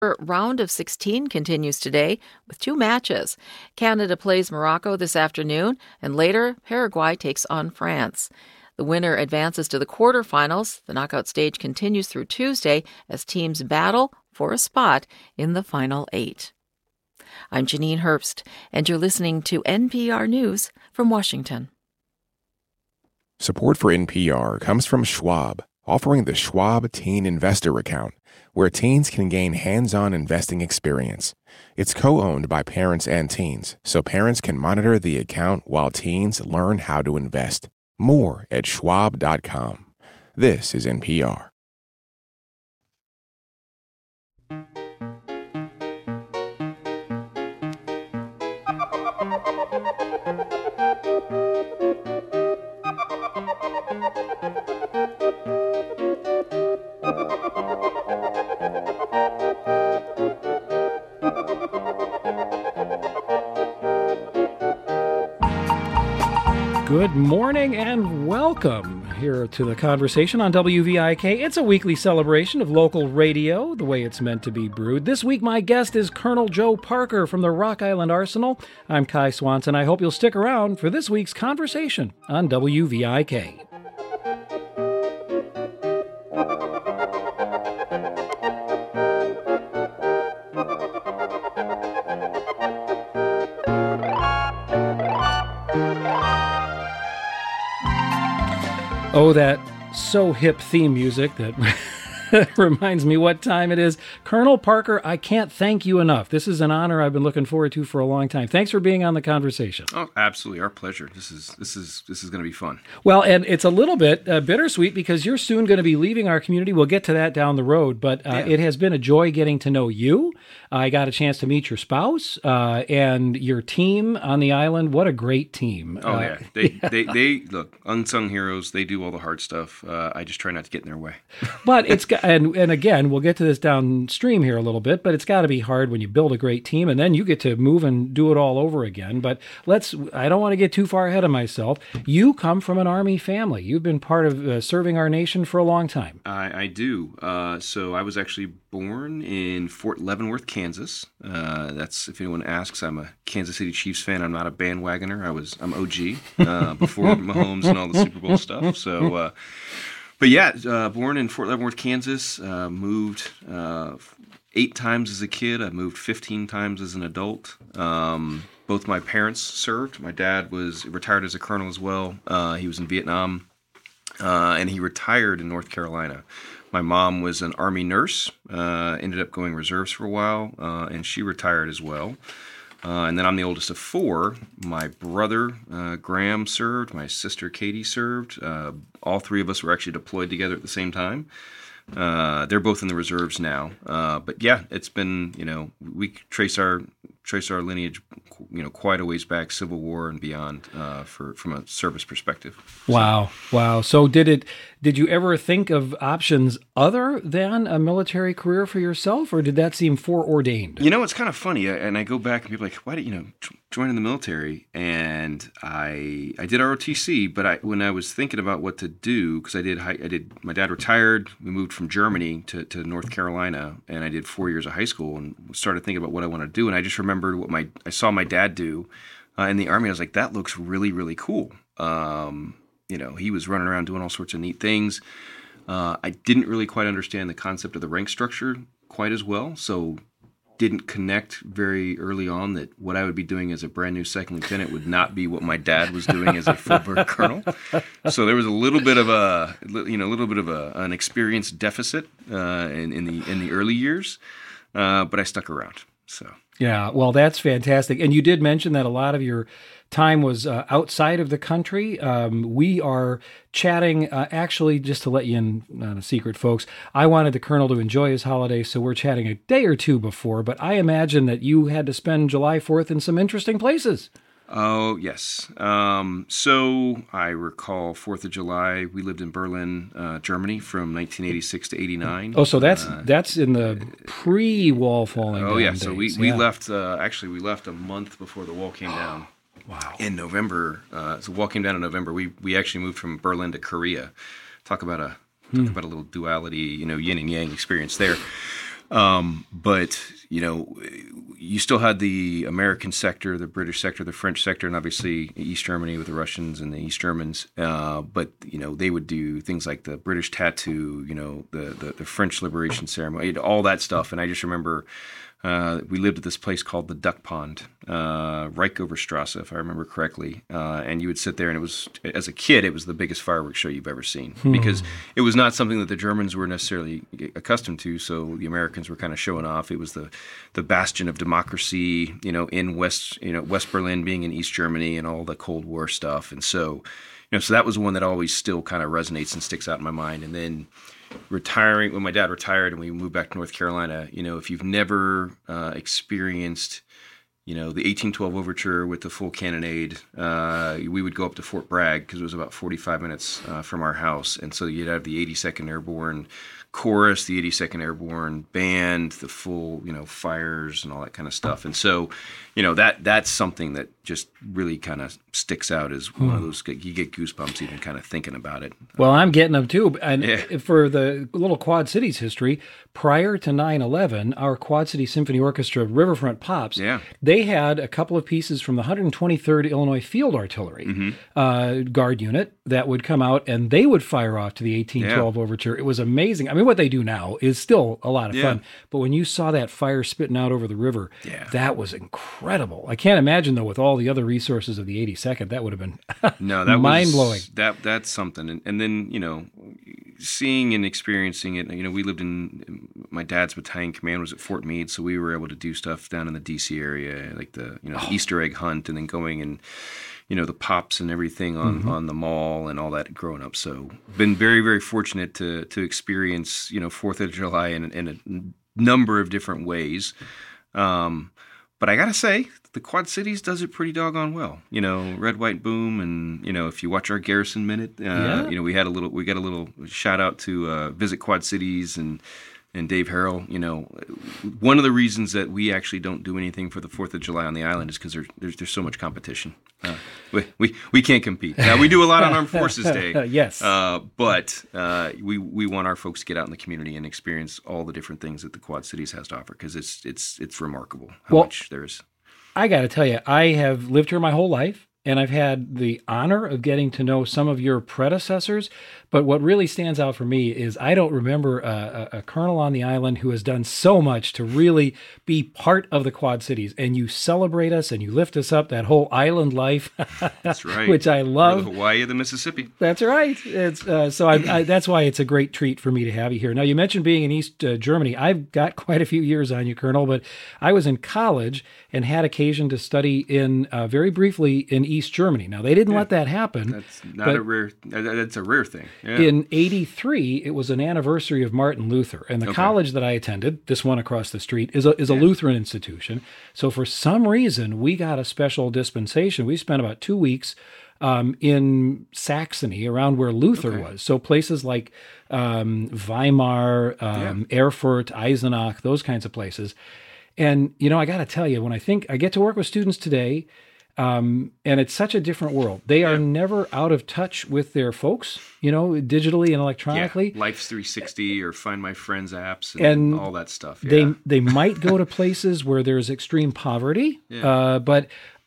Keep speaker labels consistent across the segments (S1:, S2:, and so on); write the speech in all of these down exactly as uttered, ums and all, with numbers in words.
S1: Round of sixteen continues today with two matches. Canada plays Morocco this afternoon, and later Paraguay takes on France. The winner advances to the quarterfinals. The knockout stage continues through Tuesday as teams battle for a spot in the final eight. I'm Janine Herbst, and you're listening to N P R News from Washington.
S2: Support for N P R comes from Schwab, offering the Schwab Teen Investor Account, where teens can gain hands-on investing experience. It's co-owned by parents and teens, so parents can monitor the account while teens learn how to invest. More at schwab dot com. This is N P R.
S3: Good morning and welcome here to the conversation on W V I K. It's a weekly celebration of local radio, the way it's meant to be brewed. This week, my guest is Colonel Joe Parker from the Rock Island Arsenal. I'm Kai Swanson. I hope you'll stick around for this week's conversation on W V I K. Oh, that so hip theme music that reminds me what time it is. Colonel Parker, I can't thank you enough. This is an honor I've been looking forward to for a long time. Thanks for being on the conversation.
S4: Oh, absolutely. Our pleasure. This is this is this is going to be fun.
S3: Well, and it's a little bit uh, bittersweet because you're soon going to be leaving our community. We'll get to that down the road, but uh, yeah. It has been a joy getting to know you. I got a chance to meet your spouse uh, and your team on the island. What a great team.
S4: Oh,
S3: uh,
S4: yeah. They, yeah. They, they, look, unsung heroes. They do all the hard stuff. Uh, I just try not to get in their way.
S3: But it's, and, and again, we'll get to this downstream here a little bit, but it's got to be hard when you build a great team and then you get to move and do it all over again. But let's, I don't want to get too far ahead of myself. You come from an Army family. You've been part of uh, serving our nation for a long time.
S4: I, I do. Uh, so I was actually born in Fort Leavenworth, Kansas. Uh, that's, if anyone asks, I'm a Kansas City Chiefs fan. I'm not a bandwagoner. I was, I'm O G uh, before Mahomes and all the Super Bowl stuff. So, uh, but yeah, uh, born in Fort Leavenworth, Kansas. Uh, moved uh, eight times as a kid. I moved fifteen times as an adult. Um, both my parents served. My dad was retired as a colonel as well. Uh, he was in Vietnam, uh, and he retired in North Carolina. My mom was an Army nurse, uh, ended up going reserves for a while, uh, and she retired as well. Uh, and then I'm the oldest of four. My brother, uh, Graham, served. My sister, Katie, served. Uh, all three of us were actually deployed together at the same time. Uh, they're both in the reserves now. Uh, but yeah, it's been, you know, we trace our trace our lineage, you know, quite a ways back, Civil War and beyond, uh, for from a service perspective.
S3: Wow, so. wow. So did it? Did you ever think of options other than a military career for yourself, or did that seem foreordained?
S4: You know, it's kind of funny, and I go back and people are like, why did you know join in the military? And I I did R O T C, but I when I was thinking about what to do, because I did I did my dad retired, we moved from Germany to, to North Carolina, and I did four years of high school and started thinking about what I want to do, and I just remembered what my I saw my dad do uh, in the Army. I was like, that looks really really cool. Um, you know, he was running around doing all sorts of neat things. Uh, I didn't really quite understand the concept of the rank structure quite as well, so didn't connect very early on that what I would be doing as a brand new second lieutenant would not be what my dad was doing as a full-bird colonel. So there was a little bit of a, you know, a little bit of a, an experience deficit uh, in, in the in the early years, uh, but I stuck around. So
S3: yeah, well, that's fantastic. And you did mention that a lot of your time was uh, outside of the country. Um, we are chatting, uh, actually, just to let you in on a secret, folks, I wanted the Colonel to enjoy his holiday, so we're chatting a day or two before, but I imagine that you had to spend July fourth in some interesting places.
S4: Oh, yes. Um, so I recall fourth of July, we lived in Berlin, uh, Germany from nineteen eighty-six to eighty-nine.
S3: Oh, so that's
S4: uh,
S3: that's in the pre-wall falling
S4: Oh,
S3: down
S4: yeah.
S3: days.
S4: So we, we
S3: yeah.
S4: left, uh, actually, we left a month before the wall came down.
S3: Wow.
S4: In November. Uh, so the wall came down in November. We we actually moved from Berlin to Korea. Talk about a, talk
S3: hmm.
S4: about a little duality, you know, yin and yang experience there. Um, but, you know, you still had the American sector, the British sector, the French sector, and obviously East Germany with the Russians and the East Germans. Uh, but, you know, they would do things like the British tattoo, you know, the, the, the French liberation ceremony, all that stuff. And I just remember uh, we lived at this place called the Duck Pond, uh, Reickoverstrasse, if I remember correctly. Uh, and you would sit there, and it was, as a kid, it was the biggest fireworks show you've ever seen hmm. because it was not something that the Germans were necessarily accustomed to. So the Americans were kind of showing off. It was the, the bastion of democracy, you know, in West, you know, West Berlin being in East Germany and all the Cold War stuff. And so, you know, so that was one that always still kind of resonates and sticks out in my mind. And then retiring, when my dad retired and we moved back to North Carolina, you know, if you've never uh, experienced, you know, the eighteen twelve Overture with the full cannonade, uh, we would go up to Fort Bragg because it was about forty-five minutes uh, from our house. And so you'd have the eighty-second Airborne chorus, the eighty-second Airborne band, the full, you know, fires and all that kind of stuff. And so, you know, that that's something that just really kind of sticks out as one hmm. of those, you get goosebumps even kind of thinking about it.
S3: Well, I'm getting them too. And
S4: yeah.
S3: for the little Quad Cities history, prior to nine eleven, our Quad City Symphony Orchestra, Riverfront Pops,
S4: yeah.
S3: they had a couple of pieces from the one hundred twenty-third Illinois Field Artillery
S4: mm-hmm.
S3: uh, Guard Unit that would come out, and they would fire off to the eighteen twelve yeah. Overture. It was amazing. I mean, what they do now is still a lot of
S4: yeah.
S3: fun, but when you saw that fire spitting out over the river,
S4: yeah.
S3: that was incredible. I can't imagine, though, with all the other resources of the eighty-second, that would have been
S4: no, that
S3: mind-blowing.
S4: Was, that, that's something. And, and then, you know, seeing and experiencing it, you know, we lived in, my dad's battalion command was at Fort Meade, so we were able to do stuff down in the D C area, like the, you know, the oh. Easter egg hunt, and then going and, you know, the pops and everything on, mm-hmm. on the mall and all that growing up. So been very, very fortunate to to experience, you know, fourth of July in, in a number of different ways. Um, but I got to say, the Quad Cities does it pretty doggone well. You know, Red, White, Boom, and, you know, if you watch our Garrison Minute, uh,
S3: yeah.
S4: you know, we had a little, we got a little shout out to uh, Visit Quad Cities and and Dave Harrell. You know, one of the reasons that we actually don't do anything for the fourth of July on the island is because there, there's there's so much competition. Uh, we, we we can't compete. Now, we do a lot on Armed Forces Day.
S3: yes.
S4: Uh, but uh, we we want our folks to get out in the community and experience all the different things that the Quad Cities has to offer, because it's it's it's remarkable how
S3: well,
S4: much there's.
S3: I got to tell you, I have lived here my whole life, and I've had the honor of getting to know some of your predecessors. But what really stands out for me is I don't remember a, a, a colonel on the island who has done so much to really be part of the Quad Cities. And you celebrate us and you lift us up, that whole island life.
S4: That's right.
S3: Which I love.
S4: We're the Hawaii of the Mississippi.
S3: That's right. It's uh, so I, I, that's why it's a great treat for me to have you here. Now, you mentioned being in East uh, Germany. I've got quite a few years on you, Colonel, but I was in college and had occasion to study in uh, very briefly in East Germany. Now, they didn't yeah. let that happen.
S4: That's not a rare. That's a rare thing. Yeah.
S3: In eighty-three, it was an anniversary of Martin Luther, and the
S4: okay.
S3: college that I attended, this one across the street, is a is a yeah. Lutheran institution. So for some reason, we got a special dispensation. We spent about two weeks um, in Saxony, around where Luther
S4: okay.
S3: was. So places like um, Weimar, um, yeah. Erfurt, Eisenach, those kinds of places. And you know, I got to tell you, when I think I get to work with students today. Um, and it's such a different world. They are yeah. never out of touch with their folks, you know, digitally and electronically.
S4: Yeah. Life's three sixty or Find My Friends apps and,
S3: and
S4: all that stuff. Yeah.
S3: They they might go to places where there's extreme poverty,
S4: yeah.
S3: uh, but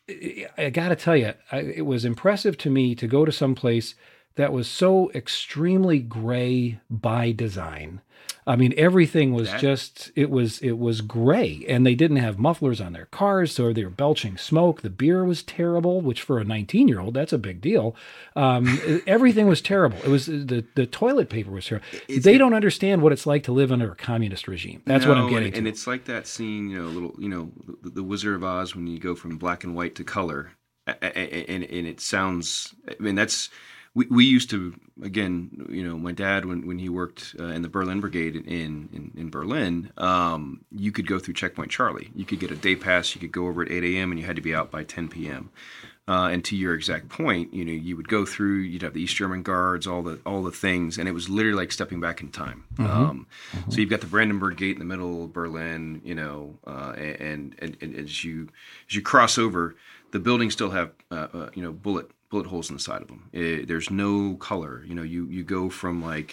S3: I got to tell you, I, it was impressive to me to go to some place that was so extremely gray by design. I mean, everything was that, just, it was it was gray, and they didn't have mufflers on their cars, so they were belching smoke. The beer was terrible, which for a nineteen-year-old, that's a big deal. Um, everything was terrible. It was, the, the toilet paper was terrible. It's, they don't understand what it's like to live under a communist regime. That's
S4: no,
S3: what I'm getting
S4: and,
S3: to.
S4: And it's like that scene, you know, little, you know, the, the Wizard of Oz, when you go from black and white to color, and, and, and it sounds, I mean, that's, We we used to, again, you know, my dad, when, when he worked uh, in the Berlin Brigade in in, in Berlin, um, you could go through Checkpoint Charlie. You could get a day pass. You could go over at eight a.m. and you had to be out by ten p.m. Uh, and to your exact point, you know, you would go through. You'd have the East German guards, all the all the things, and it was literally like stepping back in time.
S3: Mm-hmm.
S4: Um,
S3: mm-hmm.
S4: So you've got the Brandenburg Gate in the middle of Berlin, you know, uh, and, and and as you as you cross over, the buildings still have uh, uh, you know bullet. bullet holes in the side of them. It, there's no color. You know, you, you go from like,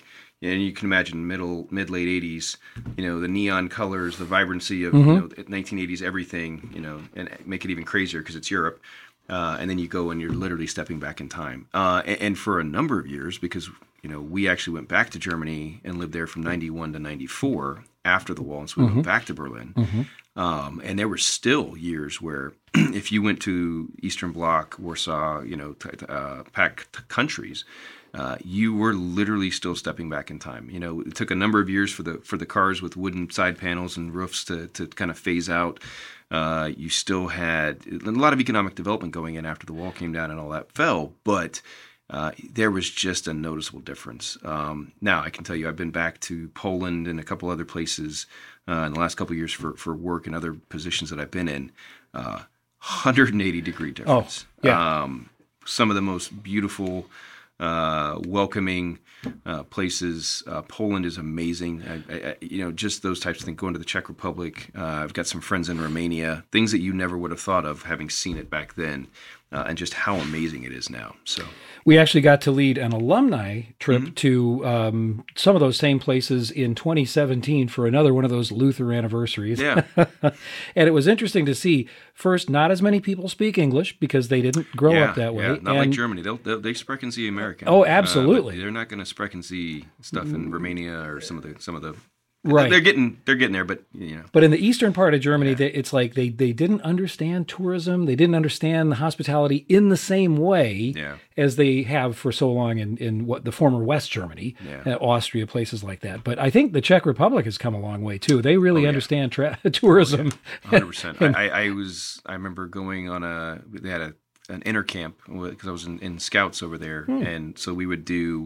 S4: and you can imagine middle, mid, late eighties, you know, the neon colors, the vibrancy of,
S3: Mm-hmm.
S4: you know, nineteen eighties everything, you know, and make it even crazier because it's Europe. Uh, and then you go and you're literally stepping back in time. Uh, and, and for a number of years, because, you know, we actually went back to Germany and lived there from ninety-one to ninety-four after the wall. And so we
S3: Mm-hmm.
S4: went back to Berlin. Mm-hmm. Um, and there were still years where if you went to Eastern Bloc, Warsaw, you know, t- uh, packed countries, uh, you were literally still stepping back in time. You know, it took a number of years for the for the cars with wooden side panels and roofs to, to kind of phase out. Uh, you still had a lot of economic development going in after the wall came down and all that fell, but uh, there was just a noticeable difference. Um, now, I can tell you I've been back to Poland and a couple other places uh, in the last couple of years for, for work and other positions that I've been in. Uh, one hundred eighty degree difference.
S3: Oh, yeah.
S4: Um, some of the most beautiful, uh, welcoming uh, places. Uh, Poland is amazing. I, I, you know, just those types of things. Going to the Czech Republic. Uh, I've got some friends in Romania. Things that you never would have thought of having seen it back then, uh, and just how amazing it is now. So
S3: We actually got to lead an alumni trip
S4: Mm-hmm.
S3: to um, some of those same places in twenty seventeen for another one of those Luther anniversaries.
S4: yeah,
S3: And it was interesting to see, first, not as many people speak English because they didn't grow
S4: yeah,
S3: up that way.
S4: yeah. Not like
S3: And-
S4: Germany. They'll, they'll they sprechen Sie American.
S3: Oh,
S4: Uh,
S3: absolutely.
S4: but they're not going to sprechen Sie stuff in Romania or some of the some of the.
S3: Right.
S4: They're getting they're getting there, but you know.
S3: But in the eastern part of Germany, they, it's like they, they didn't understand tourism. They didn't understand the hospitality in the same way
S4: Yeah.
S3: as they have for so long in, in what the former West Germany,
S4: Yeah.
S3: uh, Austria, places like that. But I think the Czech Republic has come a long way too. They really
S4: Oh, yeah.
S3: understand tra- tourism.
S4: one hundred percent. I, I was. I remember going on a. They had a an inter camp because I was in, in Scouts over there, and so we would do.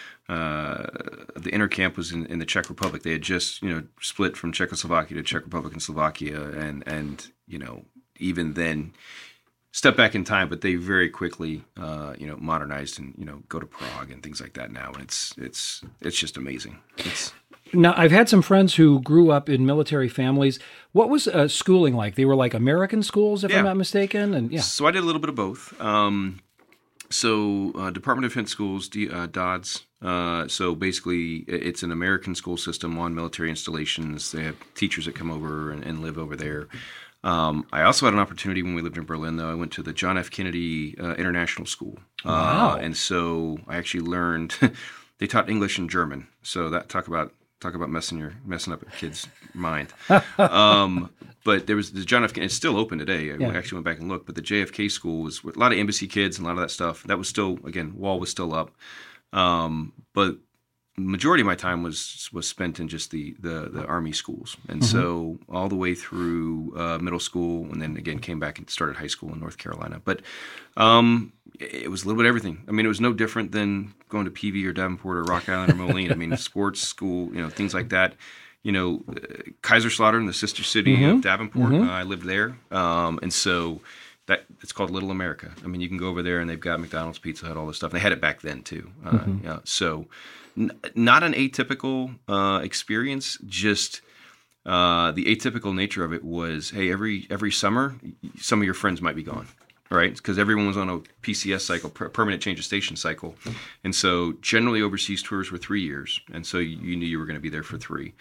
S4: Uh, the inter camp was in, in the Czech Republic. They had just you know split from Czechoslovakia to Czech Republic and Slovakia, and and you know even then. Step back in time, but they very quickly, uh, you know, modernized and you know go to Prague and things like that now, and it's it's it's just amazing. It's
S3: Now, I've had some friends who grew up in military families. What was uh, schooling like? They were like American schools, if
S4: Yeah.
S3: I'm not mistaken. And yeah,
S4: So I did a little bit of both. Um, so uh, Department of Defense schools, D, uh, D O D S. Uh, so basically, i- it's an American school system on military installations. They have teachers that come over and, and live over there. Um, I also had an opportunity when we lived in Berlin, though. I went to the John F. Kennedy uh, International School.
S3: Wow.
S4: Uh, and so I actually learned, they taught English and German. So that talk about talk about messing your messing up a kid's mind. um, but there was the John F. Kennedy, it's still open today. I
S3: Yeah.
S4: actually went back and looked, but the J F K school was a lot of embassy kids and a lot of that stuff. That was still, again, wall was still up. Um, but majority of my time was was spent in just the the, the Army schools, and so all the way through uh, middle school, and then again came back and started high school in North Carolina. But um, it was a little bit of everything. I mean, it was no different than going to P V or Davenport or Rock Island or Moline. I mean, sports, school, you know, things like that. You know, uh, Kaiserslautern, the sister city of Davenport. Uh, I lived there, um, and so. That it's called Little America. I mean, you can go over there and they've got McDonald's, Pizza Hut, all this stuff. And they had it back then too. Uh, yeah, so, n- not an atypical uh, experience. Just uh, the atypical nature of it was, hey, every every summer, some of your friends might be gone, right? Because everyone was on a P C S cycle, per- permanent change of station cycle, and so generally overseas tours were three years, and so you, you knew you were going to be there for three.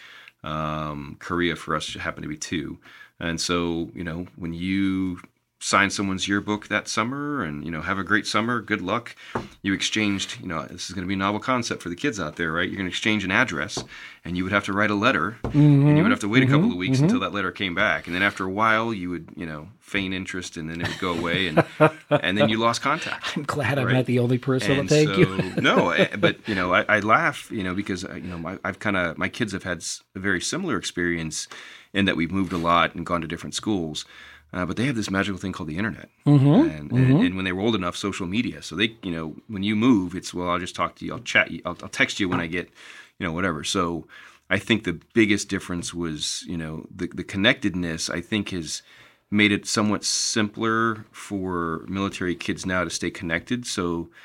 S4: Um, Korea for us happened to be two, and so you know when you sign someone's yearbook that summer and, you know, have a great summer, good luck. You exchanged, you know, this is going to be a novel concept for the kids out there, right? You're going to exchange an address and you would have to write a letter
S3: Mm-hmm.
S4: and you would have to wait a couple of weeks until that letter came back. And then after a while you would, you know, feign interest and then it would go away and and then you lost contact.
S3: I'm glad I'm
S4: Right.
S3: not the only person.
S4: And
S3: Thank
S4: so,
S3: you.
S4: no, eh, but you know, I, I laugh, you know, because uh, you know, my, I've kind of my kids have had s- a very similar experience in that we've moved a lot and gone to different schools. Uh, but they have this magical thing called the internet,
S3: Mm-hmm.
S4: and, and, and when they were old enough, social media. So they, you know, when you move, it's well, I'll just talk to you, I'll chat you, I'll, I'll text you when I get, you know, whatever. So I think the biggest difference was, you know, the the connectedness. I think has made it somewhat simpler for military kids now to stay connected. So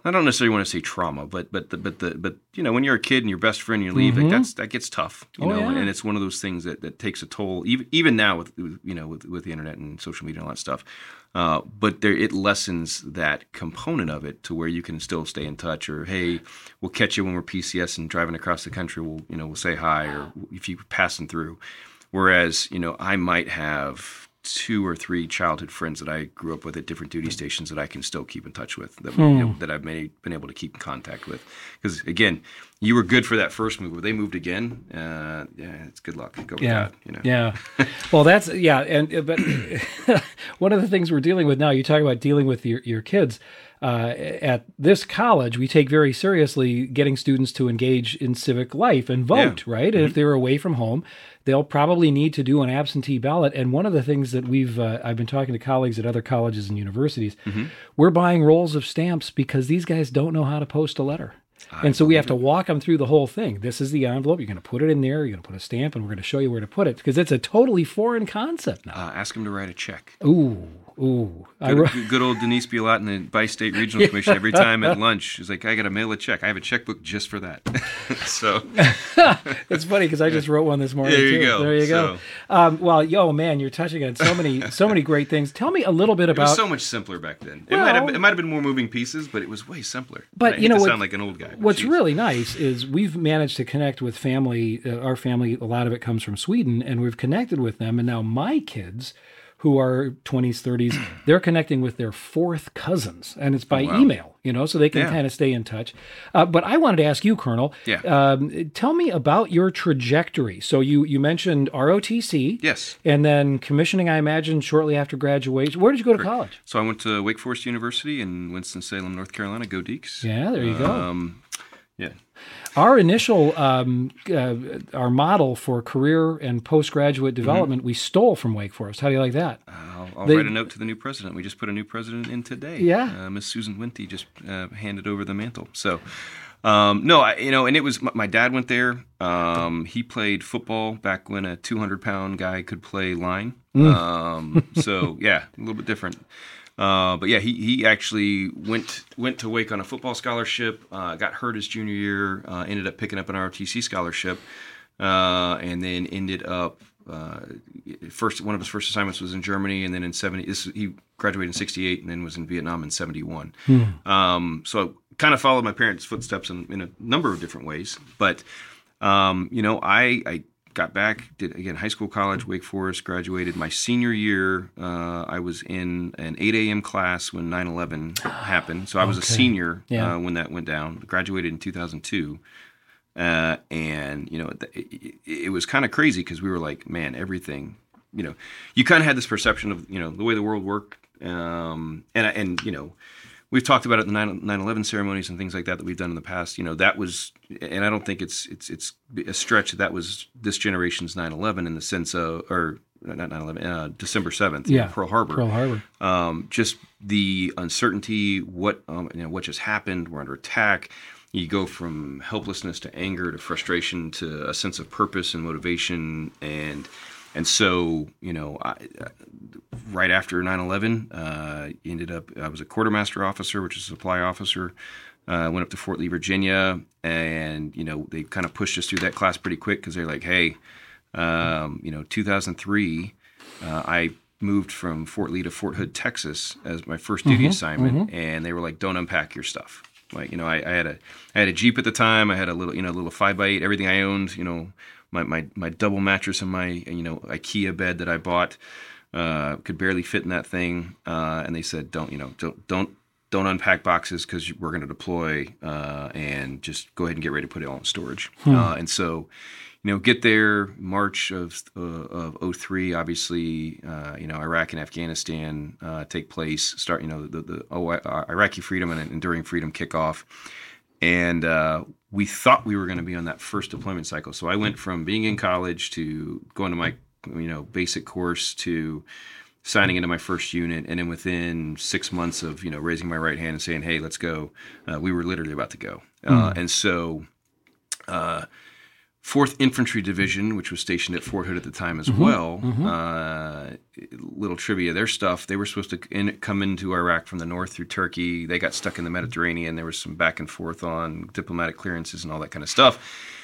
S4: I don't necessarily want to say trauma, but but the, but the but you know when you're a kid and your best friend you leave,
S3: Mm-hmm.
S4: like that's that gets tough, you
S3: Oh,
S4: know,
S3: yeah.
S4: and it's one of those things that, that takes a toll, even even now with you know with, with the internet and social media and all that stuff. Uh, but there it lessens that component of it to where you can still stay in touch, or hey, we'll catch you when we're P C S and driving across the country. We'll you know we'll say hi, or if you're passing through. Whereas you know I might have two or three childhood friends that I grew up with at different duty stations that I can still keep in touch with, that,
S3: Hmm.
S4: you know, that I've made, been able to keep in contact with. Because, again, you were good for that first move. If they moved again, uh, yeah, it's good luck. Go with
S3: Yeah,
S4: that, you know?
S3: yeah. Well, that's yeah, and uh, but one of the things we're dealing with now. You talk about dealing with your your kids. Uh, at this college, we take very seriously getting students to engage in civic life and vote,
S4: Yeah.
S3: right?
S4: Mm-hmm.
S3: And if they're away from home, they'll probably need to do an absentee ballot. And one of the things that we've, uh, I've been talking to colleagues at other colleges and universities,
S4: Mm-hmm.
S3: we're buying rolls of stamps because these guys don't know how to post a letter. And so we have to walk them through the whole thing. This is the envelope. You're going to put it in there. You're going to put a stamp, and we're going to show you where to put it because it's a totally foreign concept now.
S4: Uh, ask them to write a check.
S3: Ooh, ooh. I
S4: Good,
S3: wrote-
S4: good old Denise Bialat in the Bi-State Regional Commission. Every time at lunch, she's like, I got to mail a check. I have a checkbook just for that. So
S3: It's funny because I just wrote one this morning.
S4: There you
S3: too.
S4: go.
S3: There you go. Um, well, yo, man, you're touching on so many, so many great things. Tell me a little bit
S4: it was
S3: about.
S4: so much simpler back then. It
S3: Well-
S4: might have it might have been more moving pieces, but it was way simpler.
S3: But
S4: I
S3: you
S4: hate
S3: know
S4: to
S3: what-
S4: sound like an old guy. but
S3: What's
S4: geez.
S3: really nice is we've managed to connect with family. Uh, our family, a lot of it comes from Sweden, and we've connected with them. And now my kids, who are twenties, thirties, they're connecting with their fourth cousins, and it's by
S4: Oh, wow.
S3: email. You know, so they can
S4: Yeah.
S3: kind of stay in touch. Uh, but I wanted to ask you, Colonel.
S4: Yeah.
S3: Um, tell me about your trajectory. So you you mentioned R O T C.
S4: Yes.
S3: And then commissioning, I imagine, shortly after graduation. Where did you go to college?
S4: So I went to Wake Forest University in Winston-Salem, North Carolina. Go Deeks.
S3: Yeah, there you go.
S4: Um, yeah.
S3: Our initial, um, uh, our model for career and postgraduate development, we stole from Wake Forest. How do you like that?
S4: I'll, I'll
S3: They-
S4: write a note to the new president. We just put a new president in today.
S3: Yeah.
S4: Uh, Miss Susan Winty just uh, handed over the mantle. So, um, no, I, you know, and it was, my, my dad went there. Um, he played football back when a two hundred pound guy could play line.
S3: Mm.
S4: Um, so, yeah, a little bit different. Uh, but yeah, he, he actually went went to Wake on a football scholarship, uh, got hurt his junior year, uh, ended up picking up an R O T C scholarship, uh, and then ended up, uh, first one of his first assignments was in Germany, and then in seventy, this, he graduated in sixty-eight and then was in Vietnam in seventy-one. Um, so I kind of followed my parents' footsteps in, in a number of different ways. But, um, you know, I, I got back, did again high school, college, Wake Forest, graduated. My senior year, uh, I was in an eight a.m. class when nine eleven happened. So I was a
S3: Okay.
S4: senior
S3: Yeah.
S4: uh, when that went down. Graduated in two thousand two. Uh, and, you know, it, it, it was kind of crazy because we were like, man, everything, you know, you kind of had this perception of, you know, the way the world worked. Um, and, and, you know, we've talked about it in the nine eleven ceremonies and things like that that we've done in the past. You know, that was, and I don't think it's it's it's a stretch that that was this generation's nine eleven in the sense of, or not nine eleven, uh, December seventh,
S3: Yeah.
S4: Pearl Harbor.
S3: Pearl Harbor.
S4: Um, just the uncertainty, what um, you know, what just happened. We're under attack. You go from helplessness to anger to frustration to a sense of purpose and motivation, and and so you know, I, uh, right after nine eleven, uh, ended up. I was a quartermaster officer, which is a supply officer. Uh, went up to Fort Lee, Virginia, and you know they kind of pushed us through that class pretty quick because they're like, hey, um, you know, two thousand three, uh, I moved from Fort Lee to Fort Hood, Texas, as my first duty assignment, and they were like, don't unpack your stuff. Like, you know, I, I had a I had a Jeep at the time. I had a little, you know, little five by eight. Everything I owned, you know, my my, my double mattress and my, you know, IKEA bed that I bought uh, could barely fit in that thing. Uh, and they said, don't, you know, don't don't don't unpack boxes because we're going to deploy, uh, and just go ahead and get ready to put it all in storage. Uh, and so, you know, get there March of uh, of oh three. Obviously, uh, you know, Iraq and Afghanistan uh, take place. Start, you know, the the oh, uh, Iraqi freedom and enduring freedom kickoff, and uh, we thought we were going to be on that first deployment cycle. So I went from being in college to going to my, you know, basic course to signing into my first unit, and then within six months of, you know, raising my right hand and saying, "Hey, let's go," uh, we were literally about to go, uh, and so. Uh, fourth Infantry Division, which was stationed at Fort Hood at the time as
S3: mm-hmm.
S4: well.
S3: Mm-hmm.
S4: Uh, little trivia, their stuff, they were supposed to in, come into Iraq from the north through Turkey. They got stuck in the Mediterranean. There was some back and forth on diplomatic clearances and all that kind of stuff.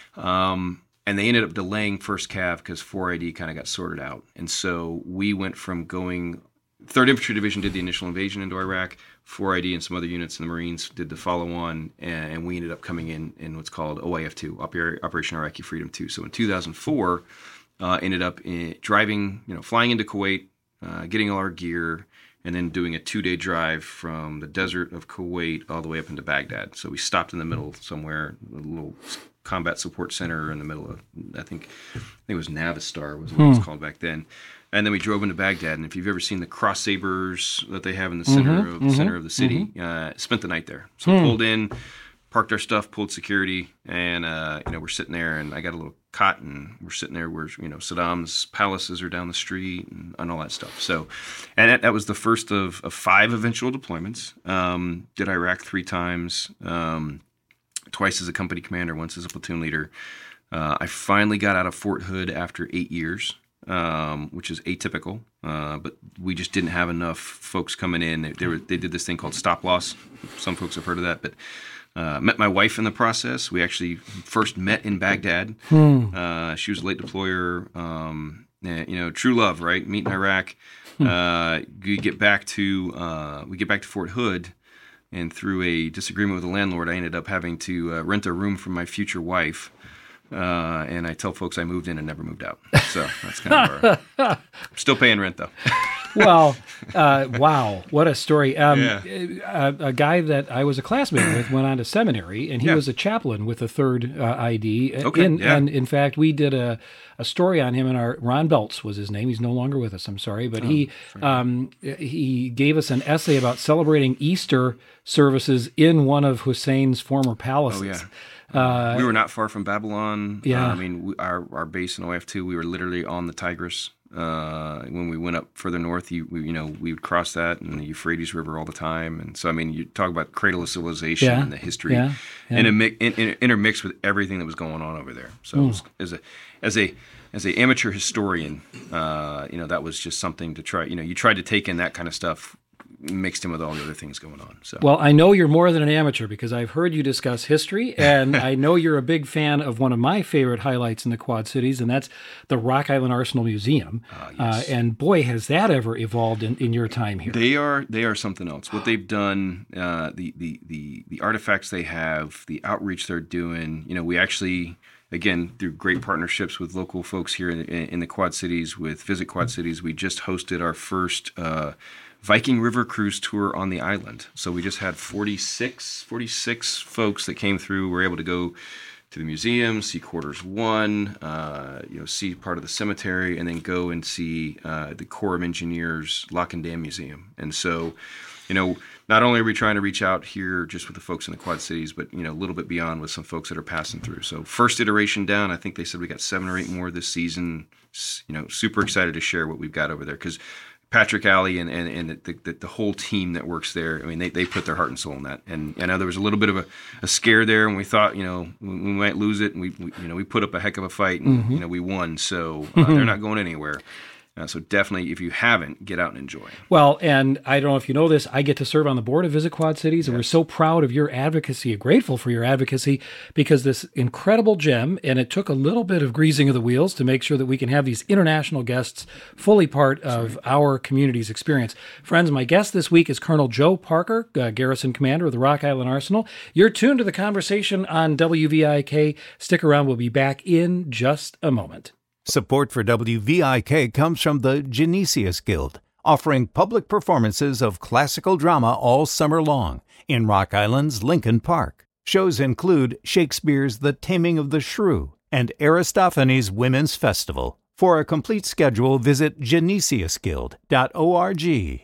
S4: Um, and they ended up delaying first Cav because four I D kind of got sorted out. And so we went from going... third Infantry Division did the initial invasion into Iraq. four I D and some other units in the Marines did the follow-on, and we ended up coming in in what's called O I F two, Operation Iraqi Freedom two. So in two thousand four, uh, ended up in, driving, you know, flying into Kuwait, uh, getting all our gear, and then doing a two-day drive from the desert of Kuwait all the way up into Baghdad. So we stopped in the middle somewhere, a little combat support center in the middle of, I think, I think it was Navistar was what
S3: hmm.
S4: it was called back then. And then we drove into Baghdad, and if you've ever seen the cross sabers that they have in the center
S3: mm-hmm,
S4: of the
S3: mm-hmm,
S4: center of the city,
S3: mm-hmm.
S4: uh, spent the night there. So
S3: hmm.
S4: pulled in, parked our stuff, pulled security, and uh, you know we're sitting there, and I got a little cot, and we're sitting there where you know Saddam's palaces are down the street and, and all that stuff. So, and that, that was the first of, of five eventual deployments. Um, did Iraq three times, um, twice as a company commander, once as a platoon leader. Uh, I finally got out of Fort Hood after eight years. Um, which is atypical, uh, but we just didn't have enough folks coming in. They, they, were, they did this thing called stop loss. Some folks have heard of that, but uh, met my wife in the process. We actually first met in Baghdad.
S3: Hmm.
S4: Uh, she was a late deployer. Um, you know, true love, right? Meet in Iraq. Hmm. Uh, we get back to uh, we get back to Fort Hood, and through a disagreement with the landlord, I ended up having to uh, rent a room for my future wife. Uh, and I tell folks I moved in and never moved out. So that's kind of our... I'm still paying rent, though.
S3: Well, uh, wow, what a story. Um,
S4: Yeah.
S3: a, a guy that I was a classmate with went on to seminary, and he
S4: Yeah.
S3: was a chaplain with the third uh, I D.
S4: Okay,
S3: In,
S4: yeah.
S3: And in fact, we did a, a story on him in our, Ron Belts was his name. He's no longer with us, I'm sorry. But he um, he gave us an essay about celebrating Easter services in one of Hussein's former palaces.
S4: Oh, yeah.
S3: Uh,
S4: we were not far from Babylon.
S3: Yeah.
S4: Uh, I mean, we, our our base in O I F two, we were literally on the Tigris. Uh, when we went up further north, you we, you know, we would cross that and the Euphrates River all the time. And so, I mean, you talk about cradle of civilization
S3: Yeah.
S4: and the history,
S3: Yeah. Yeah.
S4: and it, in, in, intermixed with everything that was going on over there. So,
S3: Mm.
S4: it was, as a as a as a amateur historian, uh, you know, that was just something to try. You know, you tried to take in that kind of stuff, mixed in with all the other things going on. So,
S3: Well, I know you're more than an amateur because I've heard you discuss history, and I know you're a big fan of one of my favorite highlights in the Quad Cities, and that's the Rock Island Arsenal Museum.
S4: Uh, yes.
S3: uh, and boy, has that ever evolved in, in your time here.
S4: They are they are something else. What they've done, uh, the, the the the artifacts they have, the outreach they're doing. You know, we actually, again, through great partnerships with local folks here in, in the Quad Cities, with Visit Quad Cities, we just hosted our first uh, Viking River Cruise tour on the island. So we just had forty-six, forty-six folks that came through. We were able to go to the museum, see Quarters One, uh, you know, see part of the cemetery, and then go and see uh, the Corps of Engineers Lock and Dam Museum. And so, you know, not only are we trying to reach out here just with the folks in the Quad Cities, but, you know, a little bit beyond with some folks that are passing through. So first iteration down, I think they said we got seven or eight more this season. You know, super excited to share what we've got over there because Patrick Alley and, and, and the, the, the whole team that works there, I mean, they, they put their heart and soul in that. And I know there was a little bit of a, a scare there, and we thought, you know, we, we might lose it, and we, we, you know, we put up a heck of a fight, and,
S3: Mm-hmm.
S4: you know, we won. So uh, they're not going anywhere. Uh, so definitely, if you haven't, get out and enjoy.
S3: Well, and I don't know if you know this, I get to serve on the board of Visit Quad Cities, and we're so proud of your advocacy, grateful for your advocacy, because this incredible gem, and it took a little bit of greasing of the wheels to make sure that we can have these international guests fully part of our community's experience. Friends, my guest this week is Colonel Joe Parker, uh, Garrison Commander of the Rock Island Arsenal. You're tuned to the conversation on W V I K. Stick around, we'll be back in just a moment.
S5: Support for W V I K comes from the Genesius Guild, offering public performances of classical drama all summer long in Rock Island's Lincoln Park. Shows include Shakespeare's The Taming of the Shrew and Aristophanes' Women's Festival. For a complete schedule, visit genesius guild dot org.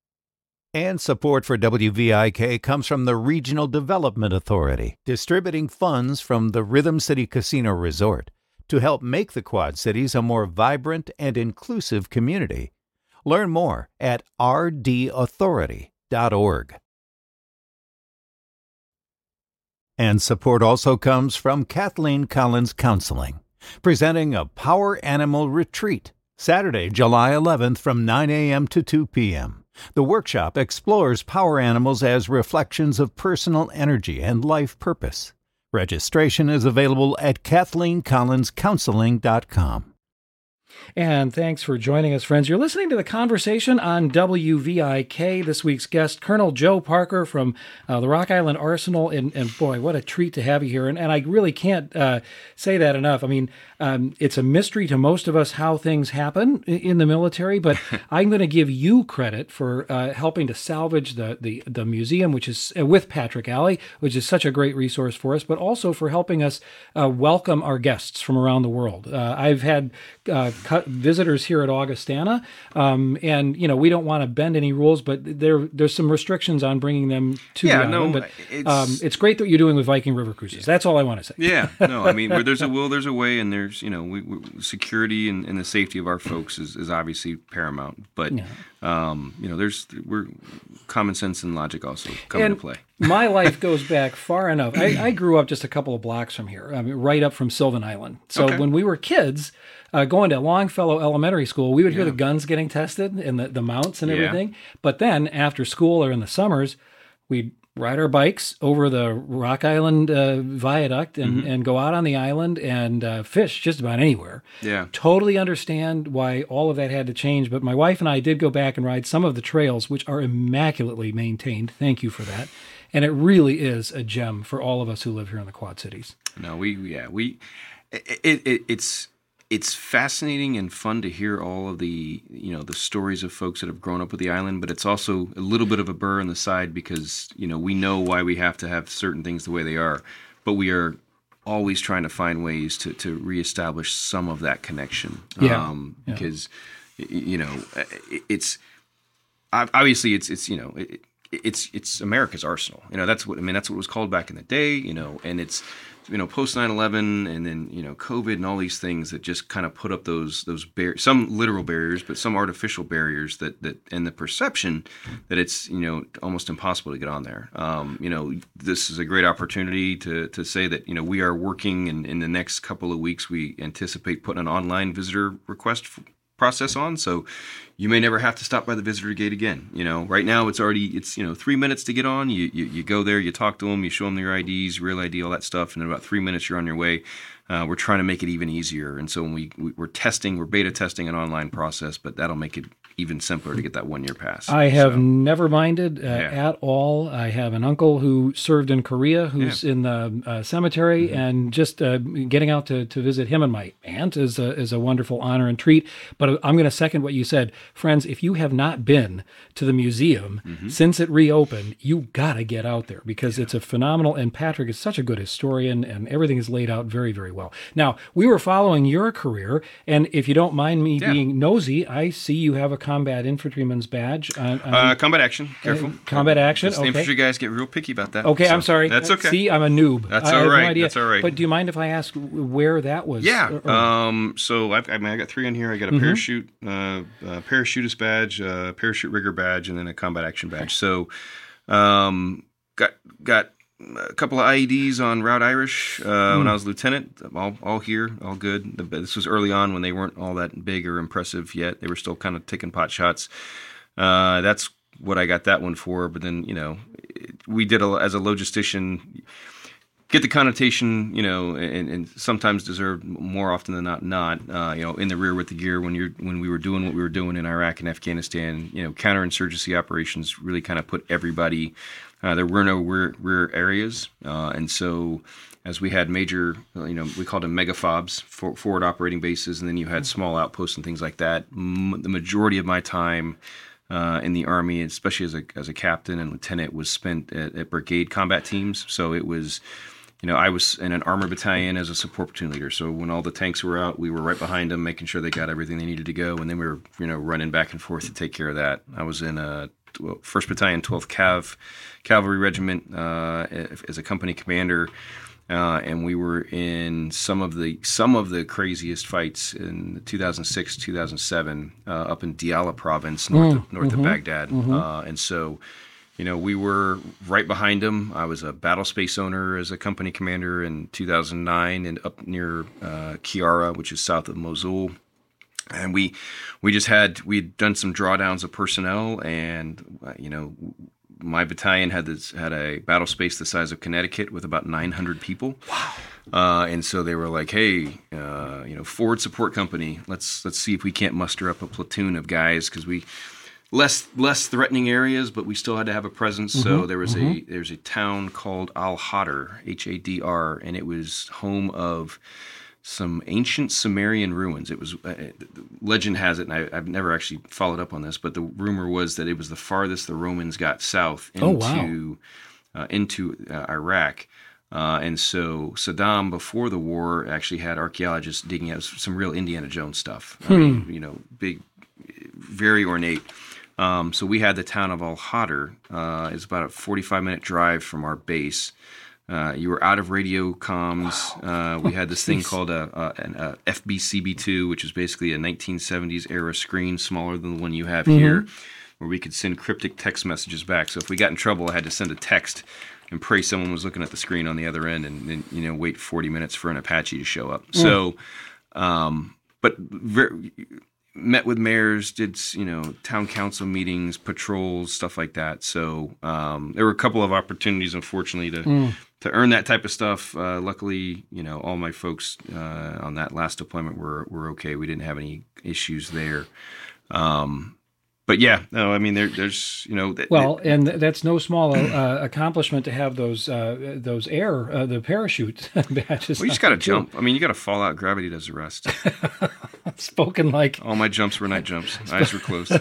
S5: And support for W V I K comes from the Regional Development Authority, distributing funds from the Rhythm City Casino Resort to help make the Quad Cities a more vibrant and inclusive community. Learn more at r d authority dot org. And support also comes from Kathleen Collins Counseling, presenting a Power Animal Retreat, Saturday, July eleventh from nine a.m. to two p.m. The workshop explores power animals as reflections of personal energy and life purpose. Registration is available at kathleen collins counseling dot com.
S3: And thanks for joining us, friends. You're listening to The Conversation on W V I K. This week's guest, Colonel Joe Parker from uh, the Rock Island Arsenal. And, and boy, what a treat to have you here. And, and I really can't uh, say that enough. I mean, um, it's a mystery to most of us how things happen in the military, but I'm going to give you credit for uh, helping to salvage the, the, the museum, which is uh, with Patrick Alley, which is such a great resource for us, but also for helping us uh, welcome our guests from around the world. Uh, I've had uh, visitors here at Augustana, um, and you know we don't want to bend any rules, but there there's some restrictions on bringing them to
S4: yeah,
S3: the island.
S4: No,
S3: but
S4: it's,
S3: um, it's great that you're doing with Viking River Cruises. Yeah. That's all I want to say.
S4: Yeah, no, I mean where there's a will, there's a way, and there's you know we, we, security and, and the safety of our folks is, is obviously paramount. But yeah. um, you know there's we're common sense and logic also come
S3: and
S4: into play.
S3: My life goes back far enough. I, I grew up just a couple of blocks from here, I mean, right up from Sylvan Island. So
S4: okay.
S3: when we were kids, uh, going to Longfellow Elementary School, we would hear yeah. the guns getting tested and the, the mounts and everything. Yeah. But then after school or in the summers, we'd ride our bikes over the Rock Island uh, Viaduct and, mm-hmm. and go out on the island and uh, fish just about anywhere.
S4: Yeah.
S3: Totally understand why all of that had to change. But my wife and I did go back and ride some of the trails, which are immaculately maintained. Thank you for that. And it really is a gem for all of us who live here in the Quad Cities.
S4: No, we, yeah, we, it, it, it's, it's fascinating and fun to hear all of the, you know, the stories of folks that have grown up with the island, but it's also a little bit of a burr in the side because, you know, we know why we have to have certain things the way they are, but we are always trying to find ways to, to reestablish some of that connection.
S3: Yeah.
S4: Um,
S3: yeah.
S4: Because, you know, it's, obviously it's, it's, you know, it, It's it's America's arsenal. You know, that's what I mean. That's what it was called back in the day. You know, and it's you know post nine eleven and then you know COVID and all these things that just kind of put up those those bar- some literal barriers, but some artificial barriers that that and the perception that it's you know almost impossible to get on there. Um, you know, this is a great opportunity to to say that you know we are working, and in the next couple of weeks we anticipate putting an online visitor request f- process on, so you may never have to stop by the visitor gate again. You know, right now it's already it's you know three minutes to get on. You you, you go there, you talk to them, you show them your I Ds, real I D, all that stuff, and in about three minutes you're on your way. Uh, we're trying to make it even easier, and so when we, we we're testing, we're beta testing an online process, but that'll make it even simpler to get that one year pass.
S3: I have
S4: so,
S3: never minded uh,
S4: yeah.
S3: at all. I have an uncle who served in Korea, who's yeah. in the uh, cemetery, mm-hmm. and just uh, getting out to, to visit him and my aunt is a, is a wonderful honor and treat. But I'm going to second what you said. Friends, if you have not been to the museum mm-hmm. since it reopened, you got to get out there because yeah. it's a phenomenal, and Patrick is such a good historian, and everything is laid out very, very well. Now, we were following your career, and if you don't mind me yeah. being nosy, I see you have a combat infantryman's badge. On, on,
S4: uh, combat action, careful. Uh,
S3: combat action,
S4: Just
S3: okay.
S4: Infantry guys get real picky about that.
S3: Okay,
S4: so
S3: I'm sorry.
S4: That's okay.
S3: See, I'm a noob.
S4: That's
S3: I
S4: all
S3: have
S4: right.
S3: No idea.
S4: That's all right.
S3: But do you mind if I ask where that was?
S4: Yeah.
S3: Or, or...
S4: Um, so I've, I, mean, I got three on here. I got a
S3: mm-hmm.
S4: parachute, uh, a parachutist badge, a parachute rigger badge, and then a combat action badge. So um, got got a couple of I E Ds on Route Irish uh, mm. when I was lieutenant. All all here, all good. This was early on when they weren't all that big or impressive yet. They were still kind of taking pot shots. Uh, that's what I got that one for. But then, you know, we did a, as a logistician, get the connotation, you know, and, and sometimes deserved more often than not, not, uh, you know, in the rear with the gear when you're when we were doing what we were doing in Iraq and Afghanistan. You know, counterinsurgency operations really kind of put everybody. Uh, there were no rear, rear areas, uh, and so as we had major, you know, we called them megafobs, for, forward operating bases, and then you had small outposts and things like that. M- the majority of my time uh, in the Army, especially as a as a captain and lieutenant, was spent at, at brigade combat teams. So it was, you know, I was in an armor battalion as a support platoon leader. So when all the tanks were out, we were right behind them, making sure they got everything they needed to go, and then we were, you know, running back and forth to take care of that. I was in a first Battalion, twelfth Cav Cavalry Regiment uh, as a company commander. Uh, and we were in some of the some of the craziest fights in two thousand six, two thousand seven, uh, up in Diyala province, north mm, of, north mm-hmm, of Baghdad. Mm-hmm. Uh, and so you know, we were right behind them. I was a battle space owner as a company commander in two thousand nine and up near uh, Kiara, which is south of Mosul. And we we just had, we'd done some drawdowns of personnel, and, uh, you know, my battalion had this, had a battle space the size of Connecticut with about nine hundred people. Wow. Uh, and so they were like, hey, uh, you know, forward support company, let's let's see if we can't muster up a platoon of guys, because we less less threatening areas, but we still had to have a presence. Mm-hmm, so there was mm-hmm. a there's a town called Al Hadr, H A D R, and it was home of some ancient Sumerian ruins. It was uh, legend has it, and I, I've never actually followed up on this, but the rumor was that it was the farthest the Romans got south into
S3: oh, wow.
S4: uh, into uh, Iraq. Uh, and so Saddam, before the war, actually had archaeologists digging out some real Indiana Jones stuff. I mean,
S3: hmm.
S4: you know, big, very ornate. Um, so we had the town of Al Hadr. Uh, it's about a forty-five minute drive from our base. Uh, you were out of radio comms. Wow. Uh, we had this thing called a, a, an a F B C B two, which is basically a nineteen seventies era screen, smaller than the one you have mm-hmm. here, where we could send cryptic text messages back. So if we got in trouble, I had to send a text and pray someone was looking at the screen on the other end, and then, you know, wait forty minutes for an Apache to show up. Mm. So, um, but very, met with mayors, did, you know, town council meetings, patrols, stuff like that. So um, there were a couple of opportunities, unfortunately, to mm. to earn that type of stuff. Uh, luckily, you know, all my folks uh, on that last deployment were were okay. We didn't have any issues there. Um, But yeah, no, I mean, there, there's, you know. Th-
S3: well, and that's no small uh, accomplishment to have those uh, those air, uh, the parachute badges.
S4: Well, you just got to jump. I mean, you got to fall out. Gravity does the rest.
S3: Spoken like.
S4: All my jumps were night jumps. Eyes were closed.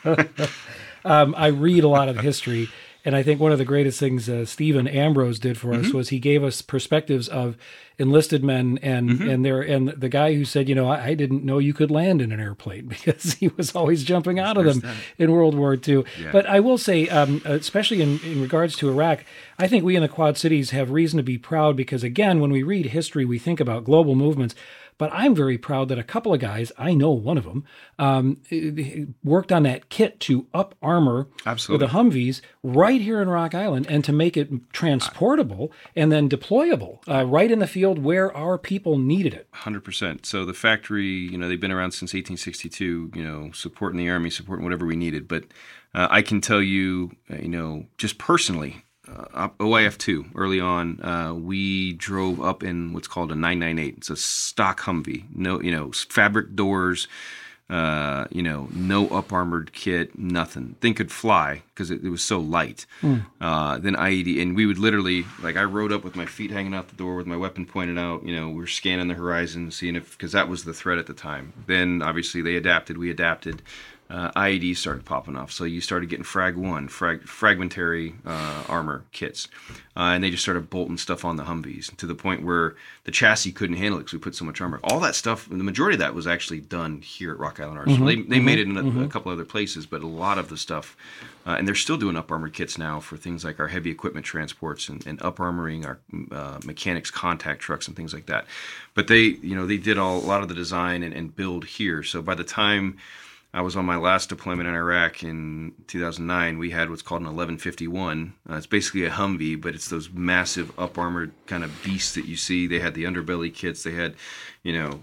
S3: um, I read a lot of history, and I think one of the greatest things uh, Stephen Ambrose did for mm-hmm. us was he gave us perspectives of enlisted men, and mm-hmm. and there and the guy who said, you know, I, I didn't know you could land in an airplane, because he was always jumping out of them that. in World War Two. Yeah. But I will say, um, especially in, in regards to Iraq, I think we in the Quad Cities have reason to be proud, because again, when we read history, we think about global movements. But I'm very proud that a couple of guys, I know one of them, um, worked on that kit to up armor
S4: Absolutely.
S3: the Humvees right here in Rock Island, and to make it transportable and then deployable uh, right in the field where our people needed it.
S4: one hundred percent. So the factory, you know, they've been around since eighteen sixty-two, you know, supporting the Army, supporting whatever we needed. But uh, I can tell you, you know, just personally, Uh, O I F two, early on, uh, we drove up in what's called a nine ninety-eight. It's a stock Humvee. No, you know, fabric doors, uh, you know, no up-armored kit, nothing. Thing could fly because it, it was so light. Mm. Uh, then I E D, and we would literally, like, I rode up with my feet hanging out the door with my weapon pointed out. You know, we were scanning the horizon, seeing if, because that was the threat at the time. Then, obviously, they adapted, we adapted. Uh, I E Ds started popping off, so you started getting Frag One, frag, fragmentary uh, armor kits, uh, and they just started bolting stuff on the Humvees to the point where the chassis couldn't handle it because we put so much armor. All that stuff, the majority of that was actually done here at Rock Island Arsenal. Mm-hmm, they they mm-hmm, made it in a, mm-hmm. a couple other places, but a lot of the stuff, uh, and they're still doing up armored kits now for things like our heavy equipment transports and, and up armoring our uh, mechanics contact trucks and things like that. But they, you know, they did all a lot of the design and, and build here. So by the time I was on my last deployment in Iraq in two thousand nine, we had what's called an eleven fifty-one. Uh, it's basically a Humvee, but it's those massive up-armored kind of beasts that you see. They had the underbelly kits. They had, you know,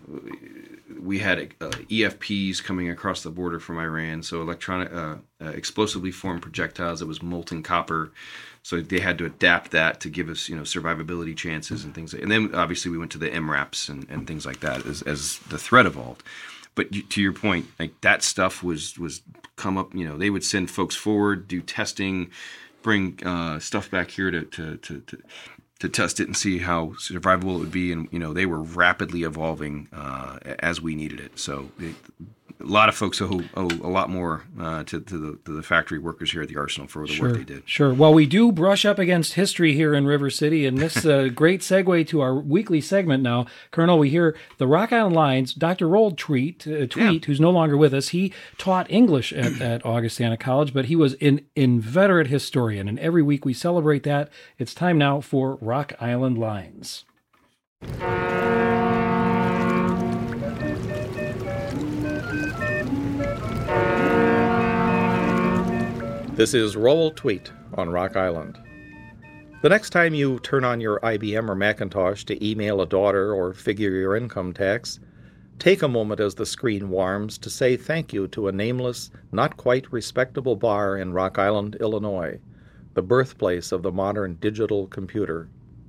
S4: we had uh, E F Ps coming across the border from Iran, so electronic, uh, uh, explosively formed projectiles that was molten copper. So they had to adapt that to give us, you know, survivability chances and things. Like, and then obviously we went to the M RAPs and, and things like that as, as the threat evolved. But to your point, like that stuff was was come up. You know, they would send folks forward, do testing, bring uh, stuff back here to, to to to to test it and see how survivable it would be. And you know, they were rapidly evolving uh, as we needed it. So it, a lot of folks owe, owe a lot more uh, to, to, the, to the factory workers here at the Arsenal for the
S3: sure,
S4: work they did.
S3: Sure. Well, we do brush up against history here in River City, and this is a great segue to our weekly segment now. Colonel, we hear the Rock Island Lions, Doctor Rold Tweet, uh, Tweet yeah. who's no longer with us. He taught English at, at Augustana College, but he was an inveterate historian, and every week we celebrate that. It's time now for Rock Island Lions.
S6: This is Roll Tweet on Rock Island. The next time you turn on your I B M or Macintosh to email a daughter or figure your income tax, take a moment as the screen warms to say thank you to a nameless, not quite respectable bar in Rock Island, Illinois, the birthplace of the modern digital computer.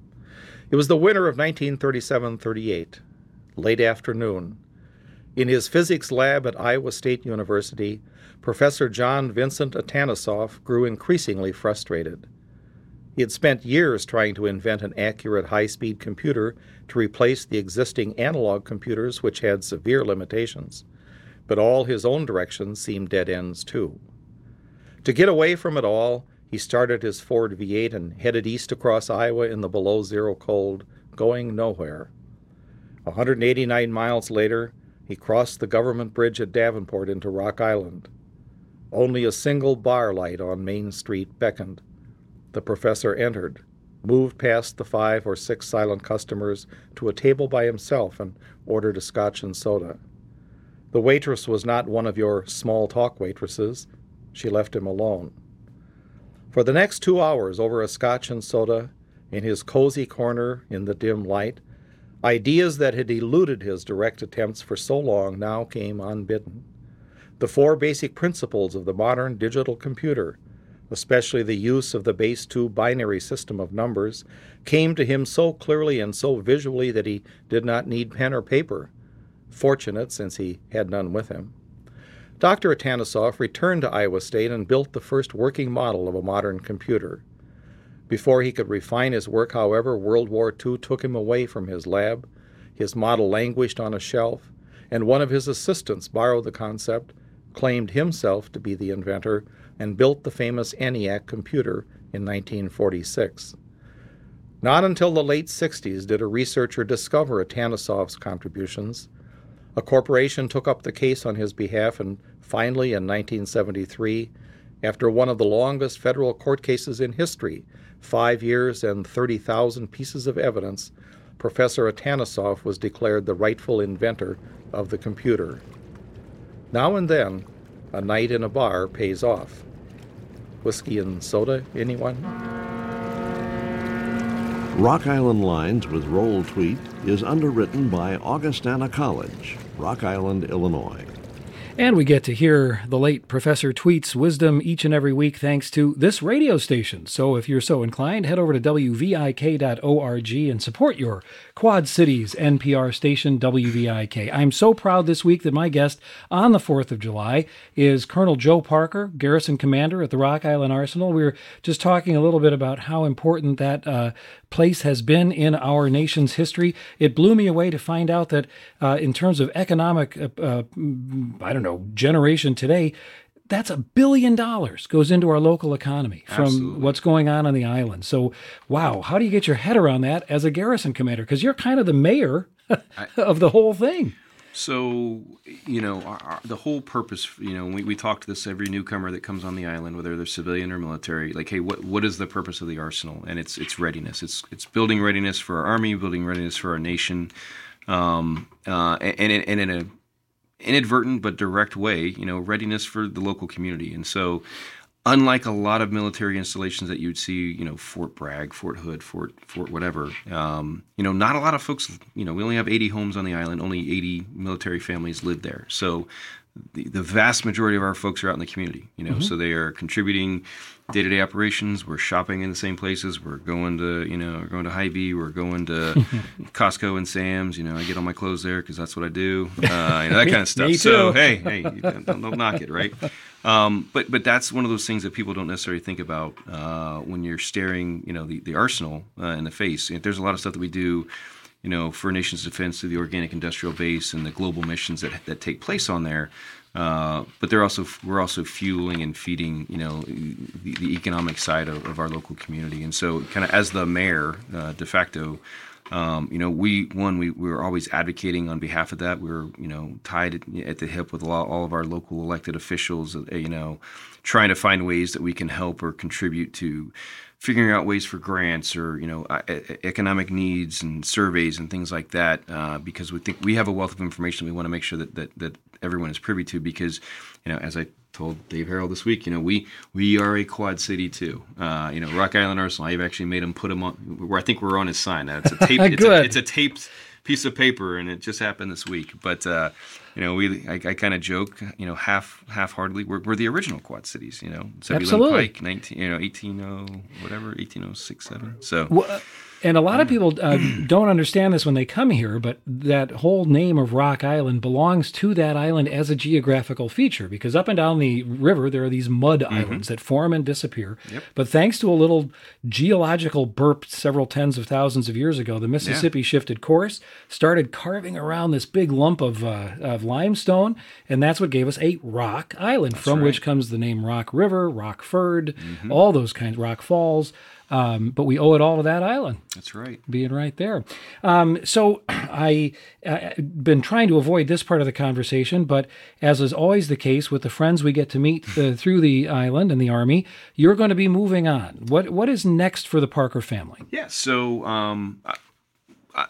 S6: It was the winter of nineteen thirty-seven thirty-eight, late afternoon. In his physics lab at Iowa State University, Professor John Vincent Atanasoff grew increasingly frustrated. He had spent years trying to invent an accurate high-speed computer to replace the existing analog computers which had severe limitations, but all his own directions seemed dead ends too. To get away from it all, he started his Ford V eight and headed east across Iowa in the below-zero cold, going nowhere. one hundred eighty-nine miles later, he crossed the government bridge at Davenport into Rock Island. Only a single bar light on Main Street beckoned. The professor entered, moved past the five or six silent customers to a table by himself and ordered a scotch and soda. The waitress was not one of your small-talk waitresses. She left him alone. For the next two hours over a scotch and soda, in his cozy corner in the dim light, ideas that had eluded his direct attempts for so long now came unbidden. The four basic principles of the modern digital computer, especially the use of the base two binary system of numbers, came to him so clearly and so visually that he did not need pen or paper. Fortunate, since he had none with him. Doctor Atanasoff returned to Iowa State and built the first working model of a modern computer. Before he could refine his work, however, World War Two took him away from his lab. His model languished on a shelf, and one of his assistants borrowed the concept, claimed himself to be the inventor, and built the famous ENIAC computer in nineteen forty-six. Not until the late sixties did a researcher discover Atanasoff's contributions. A corporation took up the case on his behalf, and finally, in nineteen seventy-three, after one of the longest federal court cases in history, five years and thirty thousand pieces of evidence, Professor Atanasoff was declared the rightful inventor of the computer. Now and then, a night in a bar pays off. Whiskey and soda, anyone?
S7: Rock Island Lines with Roll Tweet is underwritten by Augustana College, Rock Island, Illinois.
S3: And we get to hear the late Professor Tweet's wisdom each and every week thanks to this radio station. So if you're so inclined, head over to W V I K dot org and support your Quad Cities N P R station, W V I K. I'm so proud this week that my guest on the fourth of July is Colonel Joe Parker, Garrison Commander at the Rock Island Arsenal. We were just talking a little bit about how important that uh, place has been in our nation's history. It blew me away to find out that uh, in terms of economic, uh, uh, I don't know, generation today, that's a billion dollars goes into our local economy from Absolutely. What's going on on the island. So, wow, how do you get your head around that as a garrison commander? Because you're kind of the mayor I, of the whole thing.
S4: So, you know, our, our, the whole purpose, you know, we, we talk to this every newcomer that comes on the island, whether they're civilian or military, like, hey, what what is the purpose of the arsenal? And it's it's readiness. It's it's building readiness for our army, building readiness for our nation, um, uh, and, and, and in a inadvertent but direct way, you know, readiness for the local community. And so, unlike a lot of military installations that you would see, you know, Fort Bragg, Fort Hood, Fort Fort whatever, um, you know, not a lot of folks, you know, we only have eighty homes on the island, only eighty military families live there. So the, the vast majority of our folks are out in the community, you know, mm-hmm. so they are contributing day-to-day operations. We're shopping in the same places. We're going to, you know, we're going to Hy-Vee. We're going to Costco and Sam's. You know, I get all my clothes there because that's what I do. Uh, you know, that kind of stuff.
S3: Me too.
S4: So, hey, hey, don't, don't knock it, right? Um, but but that's one of those things that people don't necessarily think about uh, when you're staring, you know, the, the arsenal uh, in the face. There's a lot of stuff that we do, you know, for nation's defense through the organic industrial base and the global missions that that take place on there. Uh, but they're also we're also fueling and feeding, you know, the, the economic side of, of our local community. And so, kind of as the mayor uh, de facto, um, you know, we one we, we were always advocating on behalf of that. We were, you know, tied at the hip with a lot, all of our local elected officials, you know, trying to find ways that we can help or contribute to figuring out ways for grants or, you know, economic needs and surveys and things like that, uh, because we think we have a wealth of information we want to make sure that, that, that everyone is privy to, because, you know, as I told Dave Harrell this week, you know, we we are a quad city too. Uh, you know, Rock Island Arsenal. I've actually made him put him on. Where I think we're on his sign. It's a tape. it's, a, it's a taped piece of paper, and it just happened this week. But uh, you know, we I, I kind of joke, you know, half half heartedly, we're, we're the original quad cities. You know,
S3: Absolutely.
S4: Pike, nineteen, you know, eighteen oh whatever, eighteen oh six seven. So.
S3: Well, and a lot of people uh, don't understand this when they come here, but that whole name of Rock Island belongs to that island as a geographical feature, because up and down the river, there are these mud mm-hmm. islands that form and disappear. Yep. But thanks to a little geological burp several tens of thousands of years ago, the Mississippi yeah. shifted course, started carving around this big lump of, uh, of limestone, and that's what gave us a rock island, that's from right. which comes the name Rock River, Rockford, mm-hmm. all those kinds, Rock Falls. Um, but we owe it all to that island.
S4: That's right.
S3: Being right there. Um, so I, I've been trying to avoid this part of the conversation, but as is always the case with the friends we get to meet uh, through the island and the Army, you're going to be moving on. What What is next for the Parker family?
S4: Yeah, so um, I, I,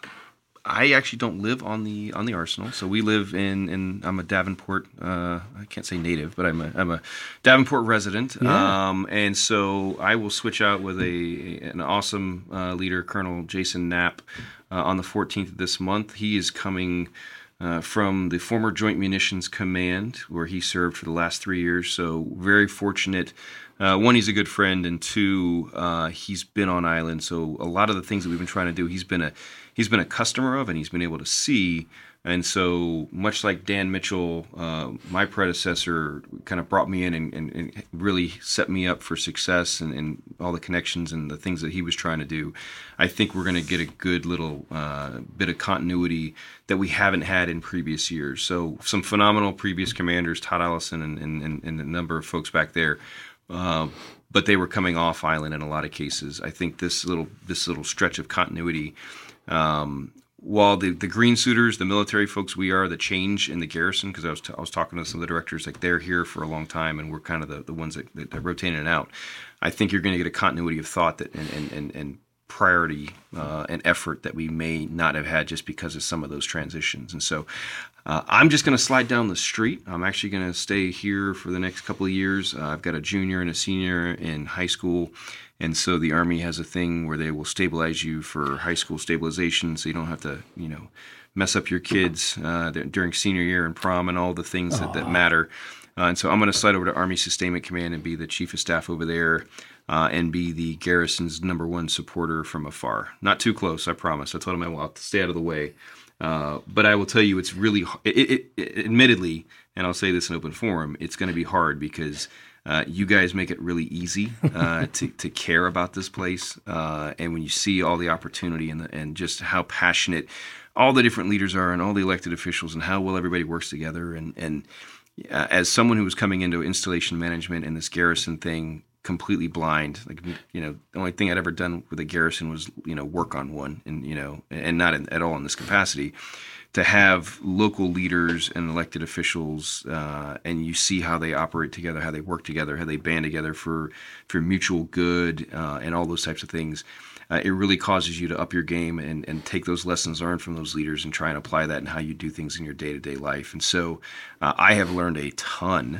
S4: I actually don't live on the on the Arsenal. So we live in, in I'm a Davenport, uh, I can't say native, but I'm a, I'm a Davenport resident. Yeah. Um, and so I will switch out with a an awesome uh, leader, Colonel Jason Knapp, uh, on the fourteenth of this month. He is coming uh, from the former Joint Munitions Command, where he served for the last three years. So very fortunate. Uh, one, he's a good friend, and two, uh, he's been on island. So a lot of the things that we've been trying to do, he's been a he's been a customer of, and he's been able to see. And so much like Dan Mitchell, uh, my predecessor, kind of brought me in and, and, and really set me up for success and, and all the connections and the things that he was trying to do. I think we're going to get a good little uh, bit of continuity that we haven't had in previous years. So some phenomenal previous commanders, Todd Allison and, and, and a number of folks back there. Uh, but they were coming off island in a lot of cases. I think this little this little stretch of continuity, um, while the, the green suiters, the military folks, we are the change in the garrison, because I was t- I was talking to some of the directors, like they're here for a long time, and we're kind of the, the ones that, that, that rotate in and out. I think you're going to get a continuity of thought that and and, and, and priority uh, and effort that we may not have had just because of some of those transitions. And so uh, I'm just going to slide down the street. I'm actually going to stay here for the next couple of years. Uh, I've got a junior and a senior in high school. And so the Army has a thing where they will stabilize you for high school stabilization, so you don't have to, you know, mess up your kids uh, during senior year and prom and all the things that, that matter. Uh, and so I'm going to slide over to Army Sustainment Command and be the chief of staff over there. Uh, and be the garrison's number one supporter from afar. Not too close, I promise. I told him I will stay out of the way. Uh, but I will tell you, it's really, it, it, it, admittedly, and I'll say this in open forum, it's going to be hard because uh, you guys make it really easy uh, to, to care about this place. Uh, and when you see all the opportunity and, the, and just how passionate all the different leaders are and all the elected officials and how well everybody works together. And, and uh, as someone who was coming into installation management and this garrison thing, completely blind, like, you know, the only thing I'd ever done with a garrison was, you know, work on one, and, you know, and not in, at all in this capacity. To have local leaders and elected officials, uh, and you see how they operate together, how they work together, how they band together for for mutual good, uh, and all those types of things, uh, it really causes you to up your game and, and take those lessons learned from those leaders and try and apply that in how you do things in your day-to-day life. And so uh, I have learned a ton,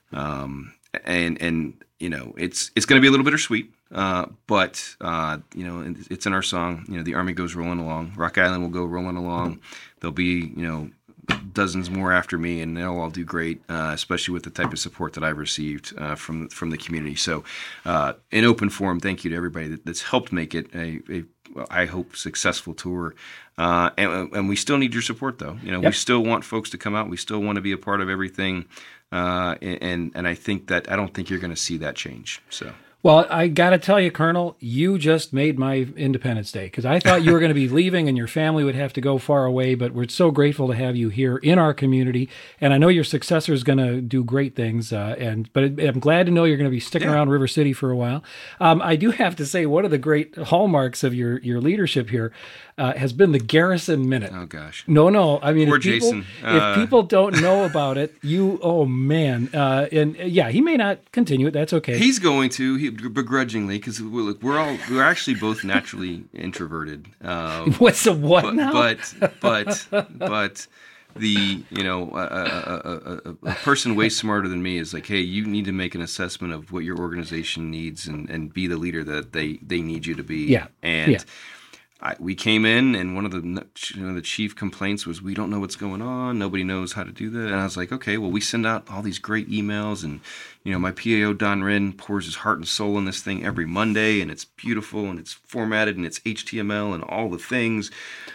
S4: um, and and you know, it's it's going to be a little bittersweet, uh, but, uh, you know, it's in our song. You know, the Army goes rolling along. Rock Island will go rolling along. There'll be, you know, dozens more after me, and they'll all do great, uh, especially with the type of support that I've received uh, from from the community. So uh, in open forum, thank you to everybody that, that's helped make it a, a I hope, successful tour. Uh, and, and we still need your support, though. You know, yep. We still want folks to come out. We still want to be a part of everything. Uh, and and I think that I don't think you're going to see that change. So.
S3: Well, I got to tell you, Colonel, you just made my Independence Day, because I thought you were going to be leaving and your family would have to go far away, but we're so grateful to have you here in our community, and I know your successor is going to do great things, uh, and but I'm glad to know you're going to be sticking yeah. around River City for a while. Um, I do have to say, one of the great hallmarks of your, your leadership here uh, has been the Garrison Minute.
S4: Oh, gosh.
S3: No, no. I mean,
S4: Poor
S3: if people,
S4: Jason. Uh...
S3: if people don't know about it, you, oh, man. Uh, and, yeah, he may not continue it. That's okay.
S4: He's going to. He, begrudgingly, because we're, we're all we're actually both naturally introverted. Um,
S3: What's the what
S4: but,
S3: now?
S4: But but but the you know a, a, a, a person way smarter than me is like, hey, you need to make an assessment of what your organization needs and, and be the leader that they, they need you to be.
S3: Yeah.
S4: And
S3: yeah.
S4: I, we came in, and one of the you know, the chief complaints was, we don't know what's going on. Nobody knows how to do that. And I was like, okay, well, we send out all these great emails, and you know, my P A O Don Wren pours his heart and soul in this thing every Monday, and it's beautiful, and it's formatted, and it's H T M L, and all the things.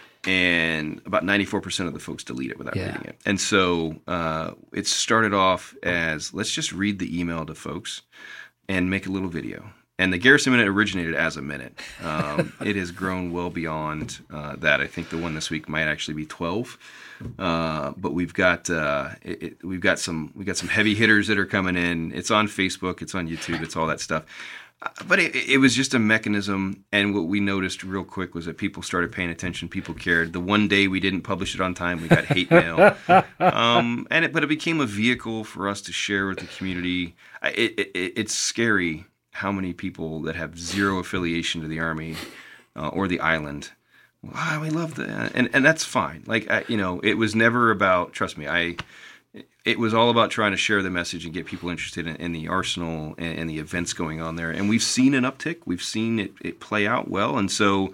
S4: And about ninety-four percent of the folks delete it without
S3: yeah.
S4: reading it. And so uh, it started off as, let's just read the email to folks and make a little video. And the Garrison Minute originated as a minute. Um, it has grown well beyond uh, that. I think the one this week might actually be twelve. Uh, but we've got uh, it, it, we've got some we got some heavy hitters that are coming in. It's on Facebook, it's on YouTube, it's all that stuff. Uh, but it, it was just a mechanism, and what we noticed real quick was that people started paying attention. People cared. The one day we didn't publish it on time, we got hate mail. um, and it, but it became a vehicle for us to share with the community. It, it, it, it's scary how many people that have zero affiliation to the Army uh, or the island. Wow, we love that, and and that's fine. Like I, you know, it was never about. Trust me, I. It was all about trying to share the message and get people interested in, in the arsenal and, and the events going on there. And we've seen an uptick. We've seen it, it play out well, and so.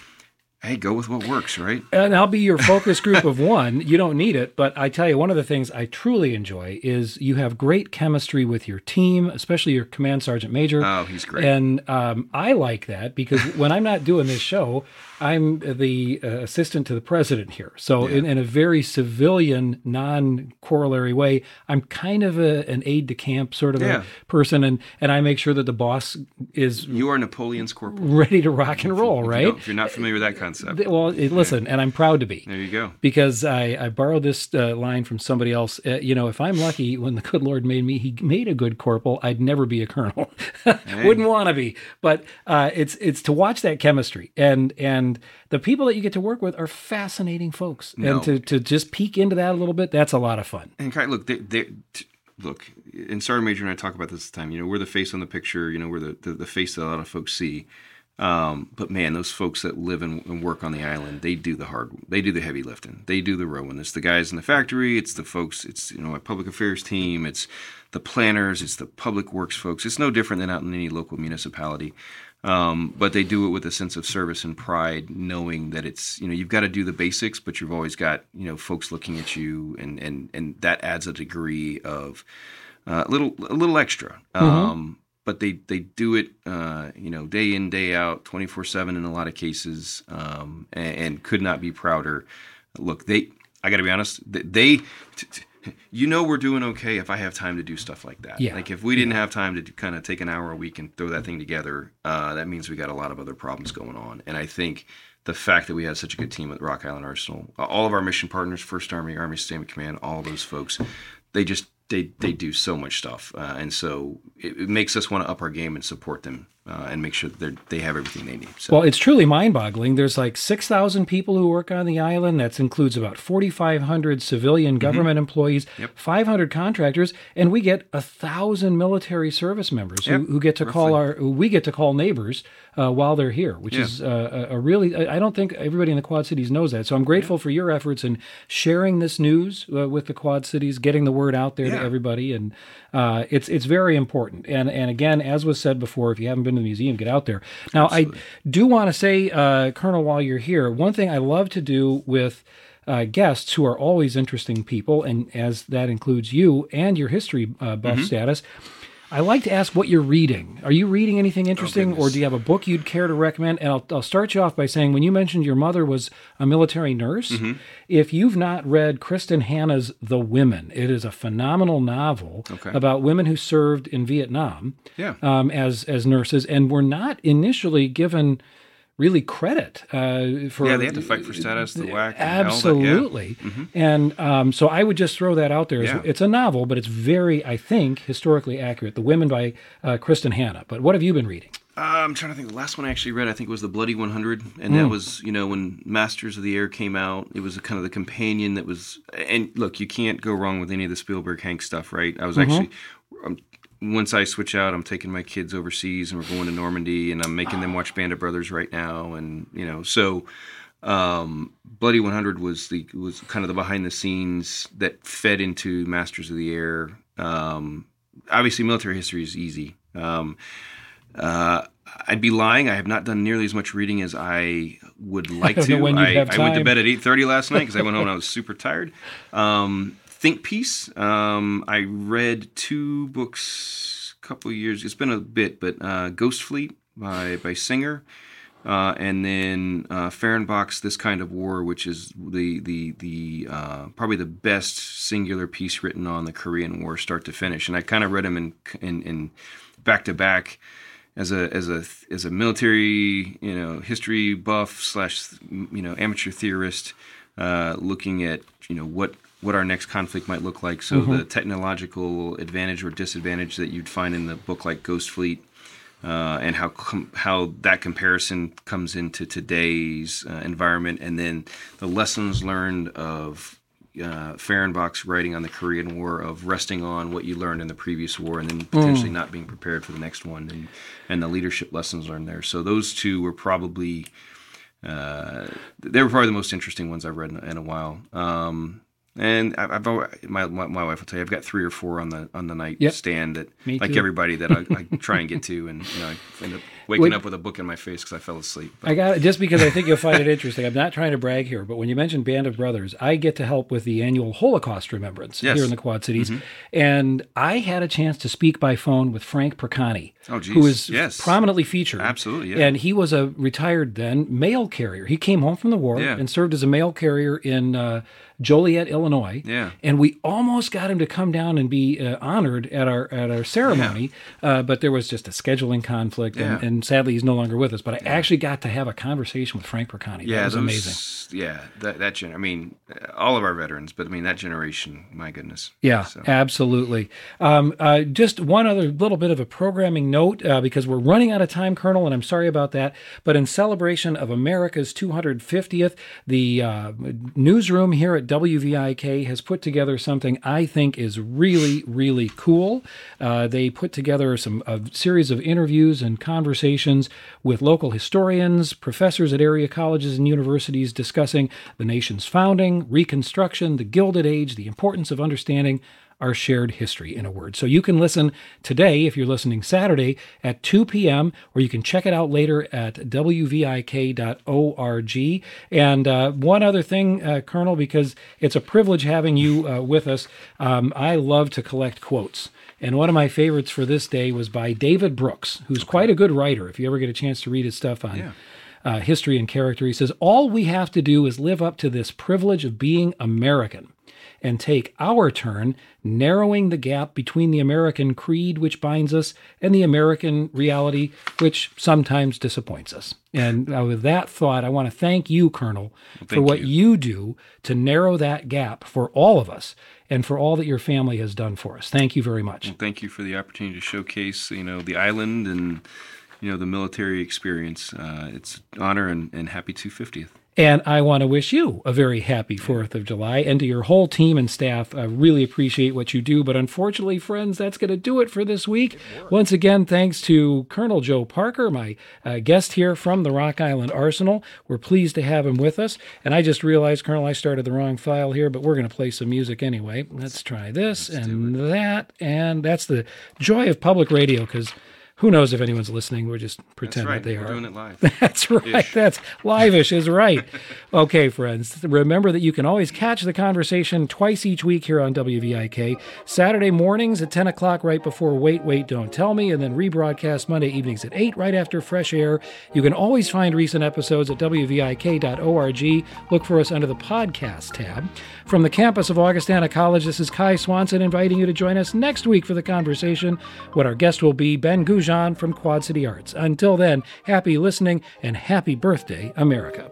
S4: Hey, go with what works, right?
S3: And I'll be your focus group of one. You don't need it, but I tell you, one of the things I truly enjoy is you have great chemistry with your team, especially your command sergeant major.
S4: Oh, he's great.
S3: And um, I like that because when I'm not doing this show, I'm the uh, assistant to the president here. So
S4: Yeah.
S3: in, in a very civilian, non-corollary way, I'm kind of a, an aide de camp sort of
S4: Yeah.
S3: a person, and, and I make sure that the boss is
S4: You are Napoleon's corporal.
S3: ready to rock and roll,
S4: If you
S3: right?
S4: don't- If you're not familiar with that concept.
S3: Well, it, listen, and I'm proud to be.
S4: There you go.
S3: Because I, I borrowed this uh, line from somebody else. Uh, you know, if I'm lucky, when the good Lord made me, he made a good corporal, I'd never be a colonel. Wouldn't want to be. But uh, it's it's to watch that chemistry. And and the people that you get to work with are fascinating folks.
S4: No.
S3: And to, to just peek into that a little bit, that's a lot of fun.
S4: And Kai, look, they, they, t- look, and Sergeant Major and I talk about this all the time. You know, we're the face on the picture. You know, we're the, the, the face that a lot of folks see. Um, but man, those folks that live and, and work on the island, they do the hard, they do the heavy lifting. They do the rowing. It's the guys in the factory. It's the folks. It's you know my public affairs team. It's the planners. It's the public works folks. It's no different than out in any local municipality. Um, but they do it with a sense of service and pride, knowing that it's, you know, you've got to do the basics, but you've always got, you know, folks looking at you, and, and, and that adds a degree of uh, a little, a little extra.
S3: Mm-hmm.
S4: Um, but they, they do it, uh, you know, day in, day out, twenty-four seven in a lot of cases, um, and, and could not be prouder. Look, they, I got to be honest, they, they t- t- you know we're doing okay if I have time to do stuff like that.
S3: Yeah.
S4: Like if we didn't have time to do, kind of take an hour a week and throw that thing together, uh, that means we got a lot of other problems going on. And I think the fact that we have such a good team at Rock Island Arsenal, uh, all of our mission partners, First Army, Army Sustainment Command, all those folks, they just they they do so much stuff, uh, and so it, it makes us want to up our game and support them uh, and make sure that they they have everything they need. So.
S3: Well, it's truly mind-boggling. There's like six thousand people who work on the island. That includes about forty-five hundred civilian government mm-hmm. employees,
S4: yep.
S3: five hundred contractors, and we get one thousand military service members
S4: yep.
S3: who, who get to
S4: Roughly.
S3: call our, who we get to call neighbors uh, while they're here, which
S4: yeah.
S3: is uh, a really, I don't think everybody in the Quad Cities knows that. So I'm grateful yeah. for your efforts in sharing this news uh, with the Quad Cities, getting the word out there
S4: yeah.
S3: to everybody. And uh, it's it's very important. And, and again, as was said before, if you haven't been to the museum, get out there. Now, Absolutely. I do want to say, uh, Colonel, while you're here, one thing I love to do with uh, guests who are always interesting people, and as that includes you and your history uh, buff
S4: mm-hmm.
S3: status, I like to ask what you're reading. Are you reading anything interesting,
S4: oh,
S3: or do you have a book you'd care to recommend? And I'll, I'll start you off by saying, when you mentioned your mother was a military nurse,
S4: mm-hmm.
S3: if you've not read Kristen Hanna's The Women, it is a phenomenal novel
S4: okay.
S3: about women who served in Vietnam
S4: yeah.
S3: um, as as nurses, and were not initially given really credit uh, for.
S4: Yeah, they had to fight for status, the W A C.
S3: Absolutely.
S4: And, yeah. mm-hmm.
S3: and um, so I would just throw that out there.
S4: Yeah.
S3: It's a novel, but it's very, I think, historically accurate. The Women by uh, Kristen Hanna. But what have you been reading?
S4: Uh, I'm trying to think. The last one I actually read, I think, was The Bloody one hundred. And
S3: mm.
S4: that was, you know, when Masters of the Air came out. It was a, kind of the companion that was... And look, you can't go wrong with any of the Spielberg Hank stuff, right? I was mm-hmm. actually... Um, Once I switch out, I'm taking my kids overseas, and we're going to Normandy, and I'm making them watch Band of Brothers right now, and you know, so um, Bloody one hundred was the was kind of the behind the scenes that fed into Masters of the Air. Um, obviously, military history is easy. Um, uh, I'd be lying. I have not done nearly as much reading as I would like
S3: I don't
S4: to.
S3: know when you'd
S4: I,
S3: have
S4: I went to
S3: time.
S4: bed at eight thirty last night because I went home and I was super tired. Um, Think Peace. Um, I read two books a couple of years. It's been a bit, but uh, Ghost Fleet by by Singer, uh, and then uh, Fehrenbach's This Kind of War, which is the the the uh, probably the best singular piece written on the Korean War, start to finish. And I kind of read them in in, in back to back. As a as a as a military, you know, history buff slash you know amateur theorist, uh, looking at you know what. what our next conflict might look like. So mm-hmm. the technological advantage or disadvantage that you'd find in the book like Ghost Fleet, uh, and how com- how that comparison comes into today's uh, environment, and then the lessons learned of uh, Fehrenbach's writing on the Korean War, of resting on what you learned in the previous war and then potentially mm. not being prepared for the next one, and, and the leadership lessons learned there. So those two were probably, uh, they were probably the most interesting ones I've read in, in a while. Um, And I've always, my, my my wife will tell you I've got three or four on the on the nightstand yep. that,
S3: Me
S4: like
S3: too.
S4: everybody, that I, I try and get to, and you know I end up waking
S3: Wait.
S4: up with a book in my face because I fell asleep. But.
S3: I got it just because I think you'll find it interesting. I'm not trying to brag here, but when you mentioned Band of Brothers, I get to help with the annual Holocaust Remembrance
S4: yes.
S3: here in the Quad Cities,
S4: mm-hmm.
S3: and I had a chance to speak by phone with Frank Percani,
S4: oh, geez.
S3: who is
S4: yes.
S3: prominently featured.
S4: Absolutely, yeah.
S3: And he was a retired then mail carrier. He came home from the war
S4: yeah.
S3: and served as a mail carrier in uh, Joliet, Illinois.
S4: Yeah.
S3: And we almost got him to come down and be uh, honored at our at our ceremony, yeah. uh, but there was just a scheduling conflict, and,
S4: yeah.
S3: and sadly he's no longer with us. But I
S4: yeah.
S3: actually got to have a conversation with Frank Percani.
S4: Yeah,
S3: that was
S4: those,
S3: amazing.
S4: Yeah, that that gen- I mean, all of our veterans, but I mean that generation. My goodness.
S3: Yeah,
S4: so.
S3: absolutely. Um, uh, just one other little bit of a programming note, uh, because we're running out of time, Colonel, and I'm sorry about that. But in celebration of America's two hundred fiftieth, the uh, newsroom here at W V I K has put together something I think is really, really cool. Uh, they put together some a series of interviews and conversations with local historians, professors at area colleges and universities discussing the nation's founding, Reconstruction, the Gilded Age, the importance of understanding our shared history, in a word. So you can listen today, if you're listening Saturday, at two p.m., or you can check it out later at w v i k dot org. And uh, one other thing, uh, Colonel, because it's a privilege having you uh, with us, um, I love to collect quotes. And one of my favorites for this day was by David Brooks, who's quite a good writer, if you ever get a chance to read his stuff on yeah. uh, history and character. He says, all we have to do is live up to this privilege of being American and take our turn narrowing the gap between the American creed, which binds us, and the American reality, which sometimes disappoints us. And uh, with that thought, I want to thank you, Colonel, well, for what you. you do to narrow that gap for all of us and for all that your family has done for us. Thank you very much.
S4: Well, thank you for the opportunity to showcase, you know, the island and, you know, the military experience. Uh, it's an honor, and, and happy two hundred fiftieth.
S3: And I want to wish you a very happy fourth of July, and to your whole team and staff. I really appreciate what you do. But unfortunately, friends, that's going to do it for this week. Once again, thanks to Colonel Joe Parker, my uh, guest here from the Rock Island Arsenal. We're pleased to have him with us. And I just realized, Colonel, I started the wrong file here, but we're going to play some music anyway. Let's try this Let's and that. And that's the joy of public radio, because who knows if anyone's listening? We're just pretending
S4: right.
S3: that they
S4: We're
S3: are.
S4: Doing it live.
S3: That's right.
S4: Ish.
S3: That's live-ish is right. Okay, friends. Remember that you can always catch the conversation twice each week here on W V I K. Saturday mornings at ten o'clock right before Wait, Wait, Don't Tell Me, and then rebroadcast Monday evenings at eight right after Fresh Air. You can always find recent episodes at w v i k dot org. Look for us under the podcast tab. From the campus of Augustana College, this is Kai Swanson inviting you to join us next week for the conversation, when our guest will be Ben Goujon from Quad City Arts. Until then, happy listening and happy birthday, America.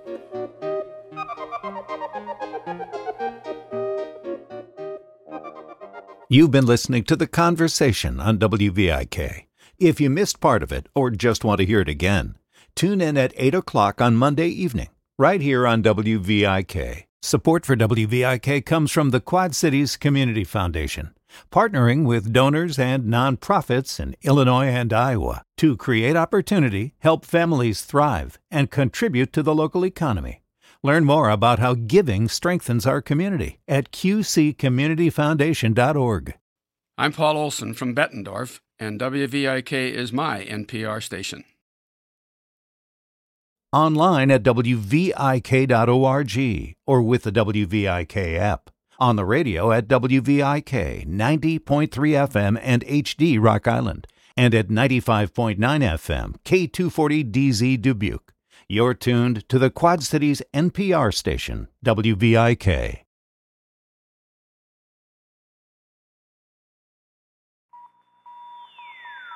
S5: You've been listening to The Conversation on W V I K. If you missed part of it or just want to hear it again, tune in at eight o'clock on Monday evening, right here on W V I K. Support for W V I K comes from the Quad Cities Community Foundation, partnering with donors and nonprofits in Illinois and Iowa to create opportunity, help families thrive, and contribute to the local economy. Learn more about how giving strengthens our community at q c community foundation dot org.
S8: I'm Paul Olson from Bettendorf, and W V I K is my N P R station.
S5: Online at w v i k dot org or with the W V I K app. On the radio at W V I K ninety point three F M and H D Rock Island, and at ninety-five point nine F M K two forty D Z Dubuque. You're tuned to the Quad Cities N P R station, W V I K.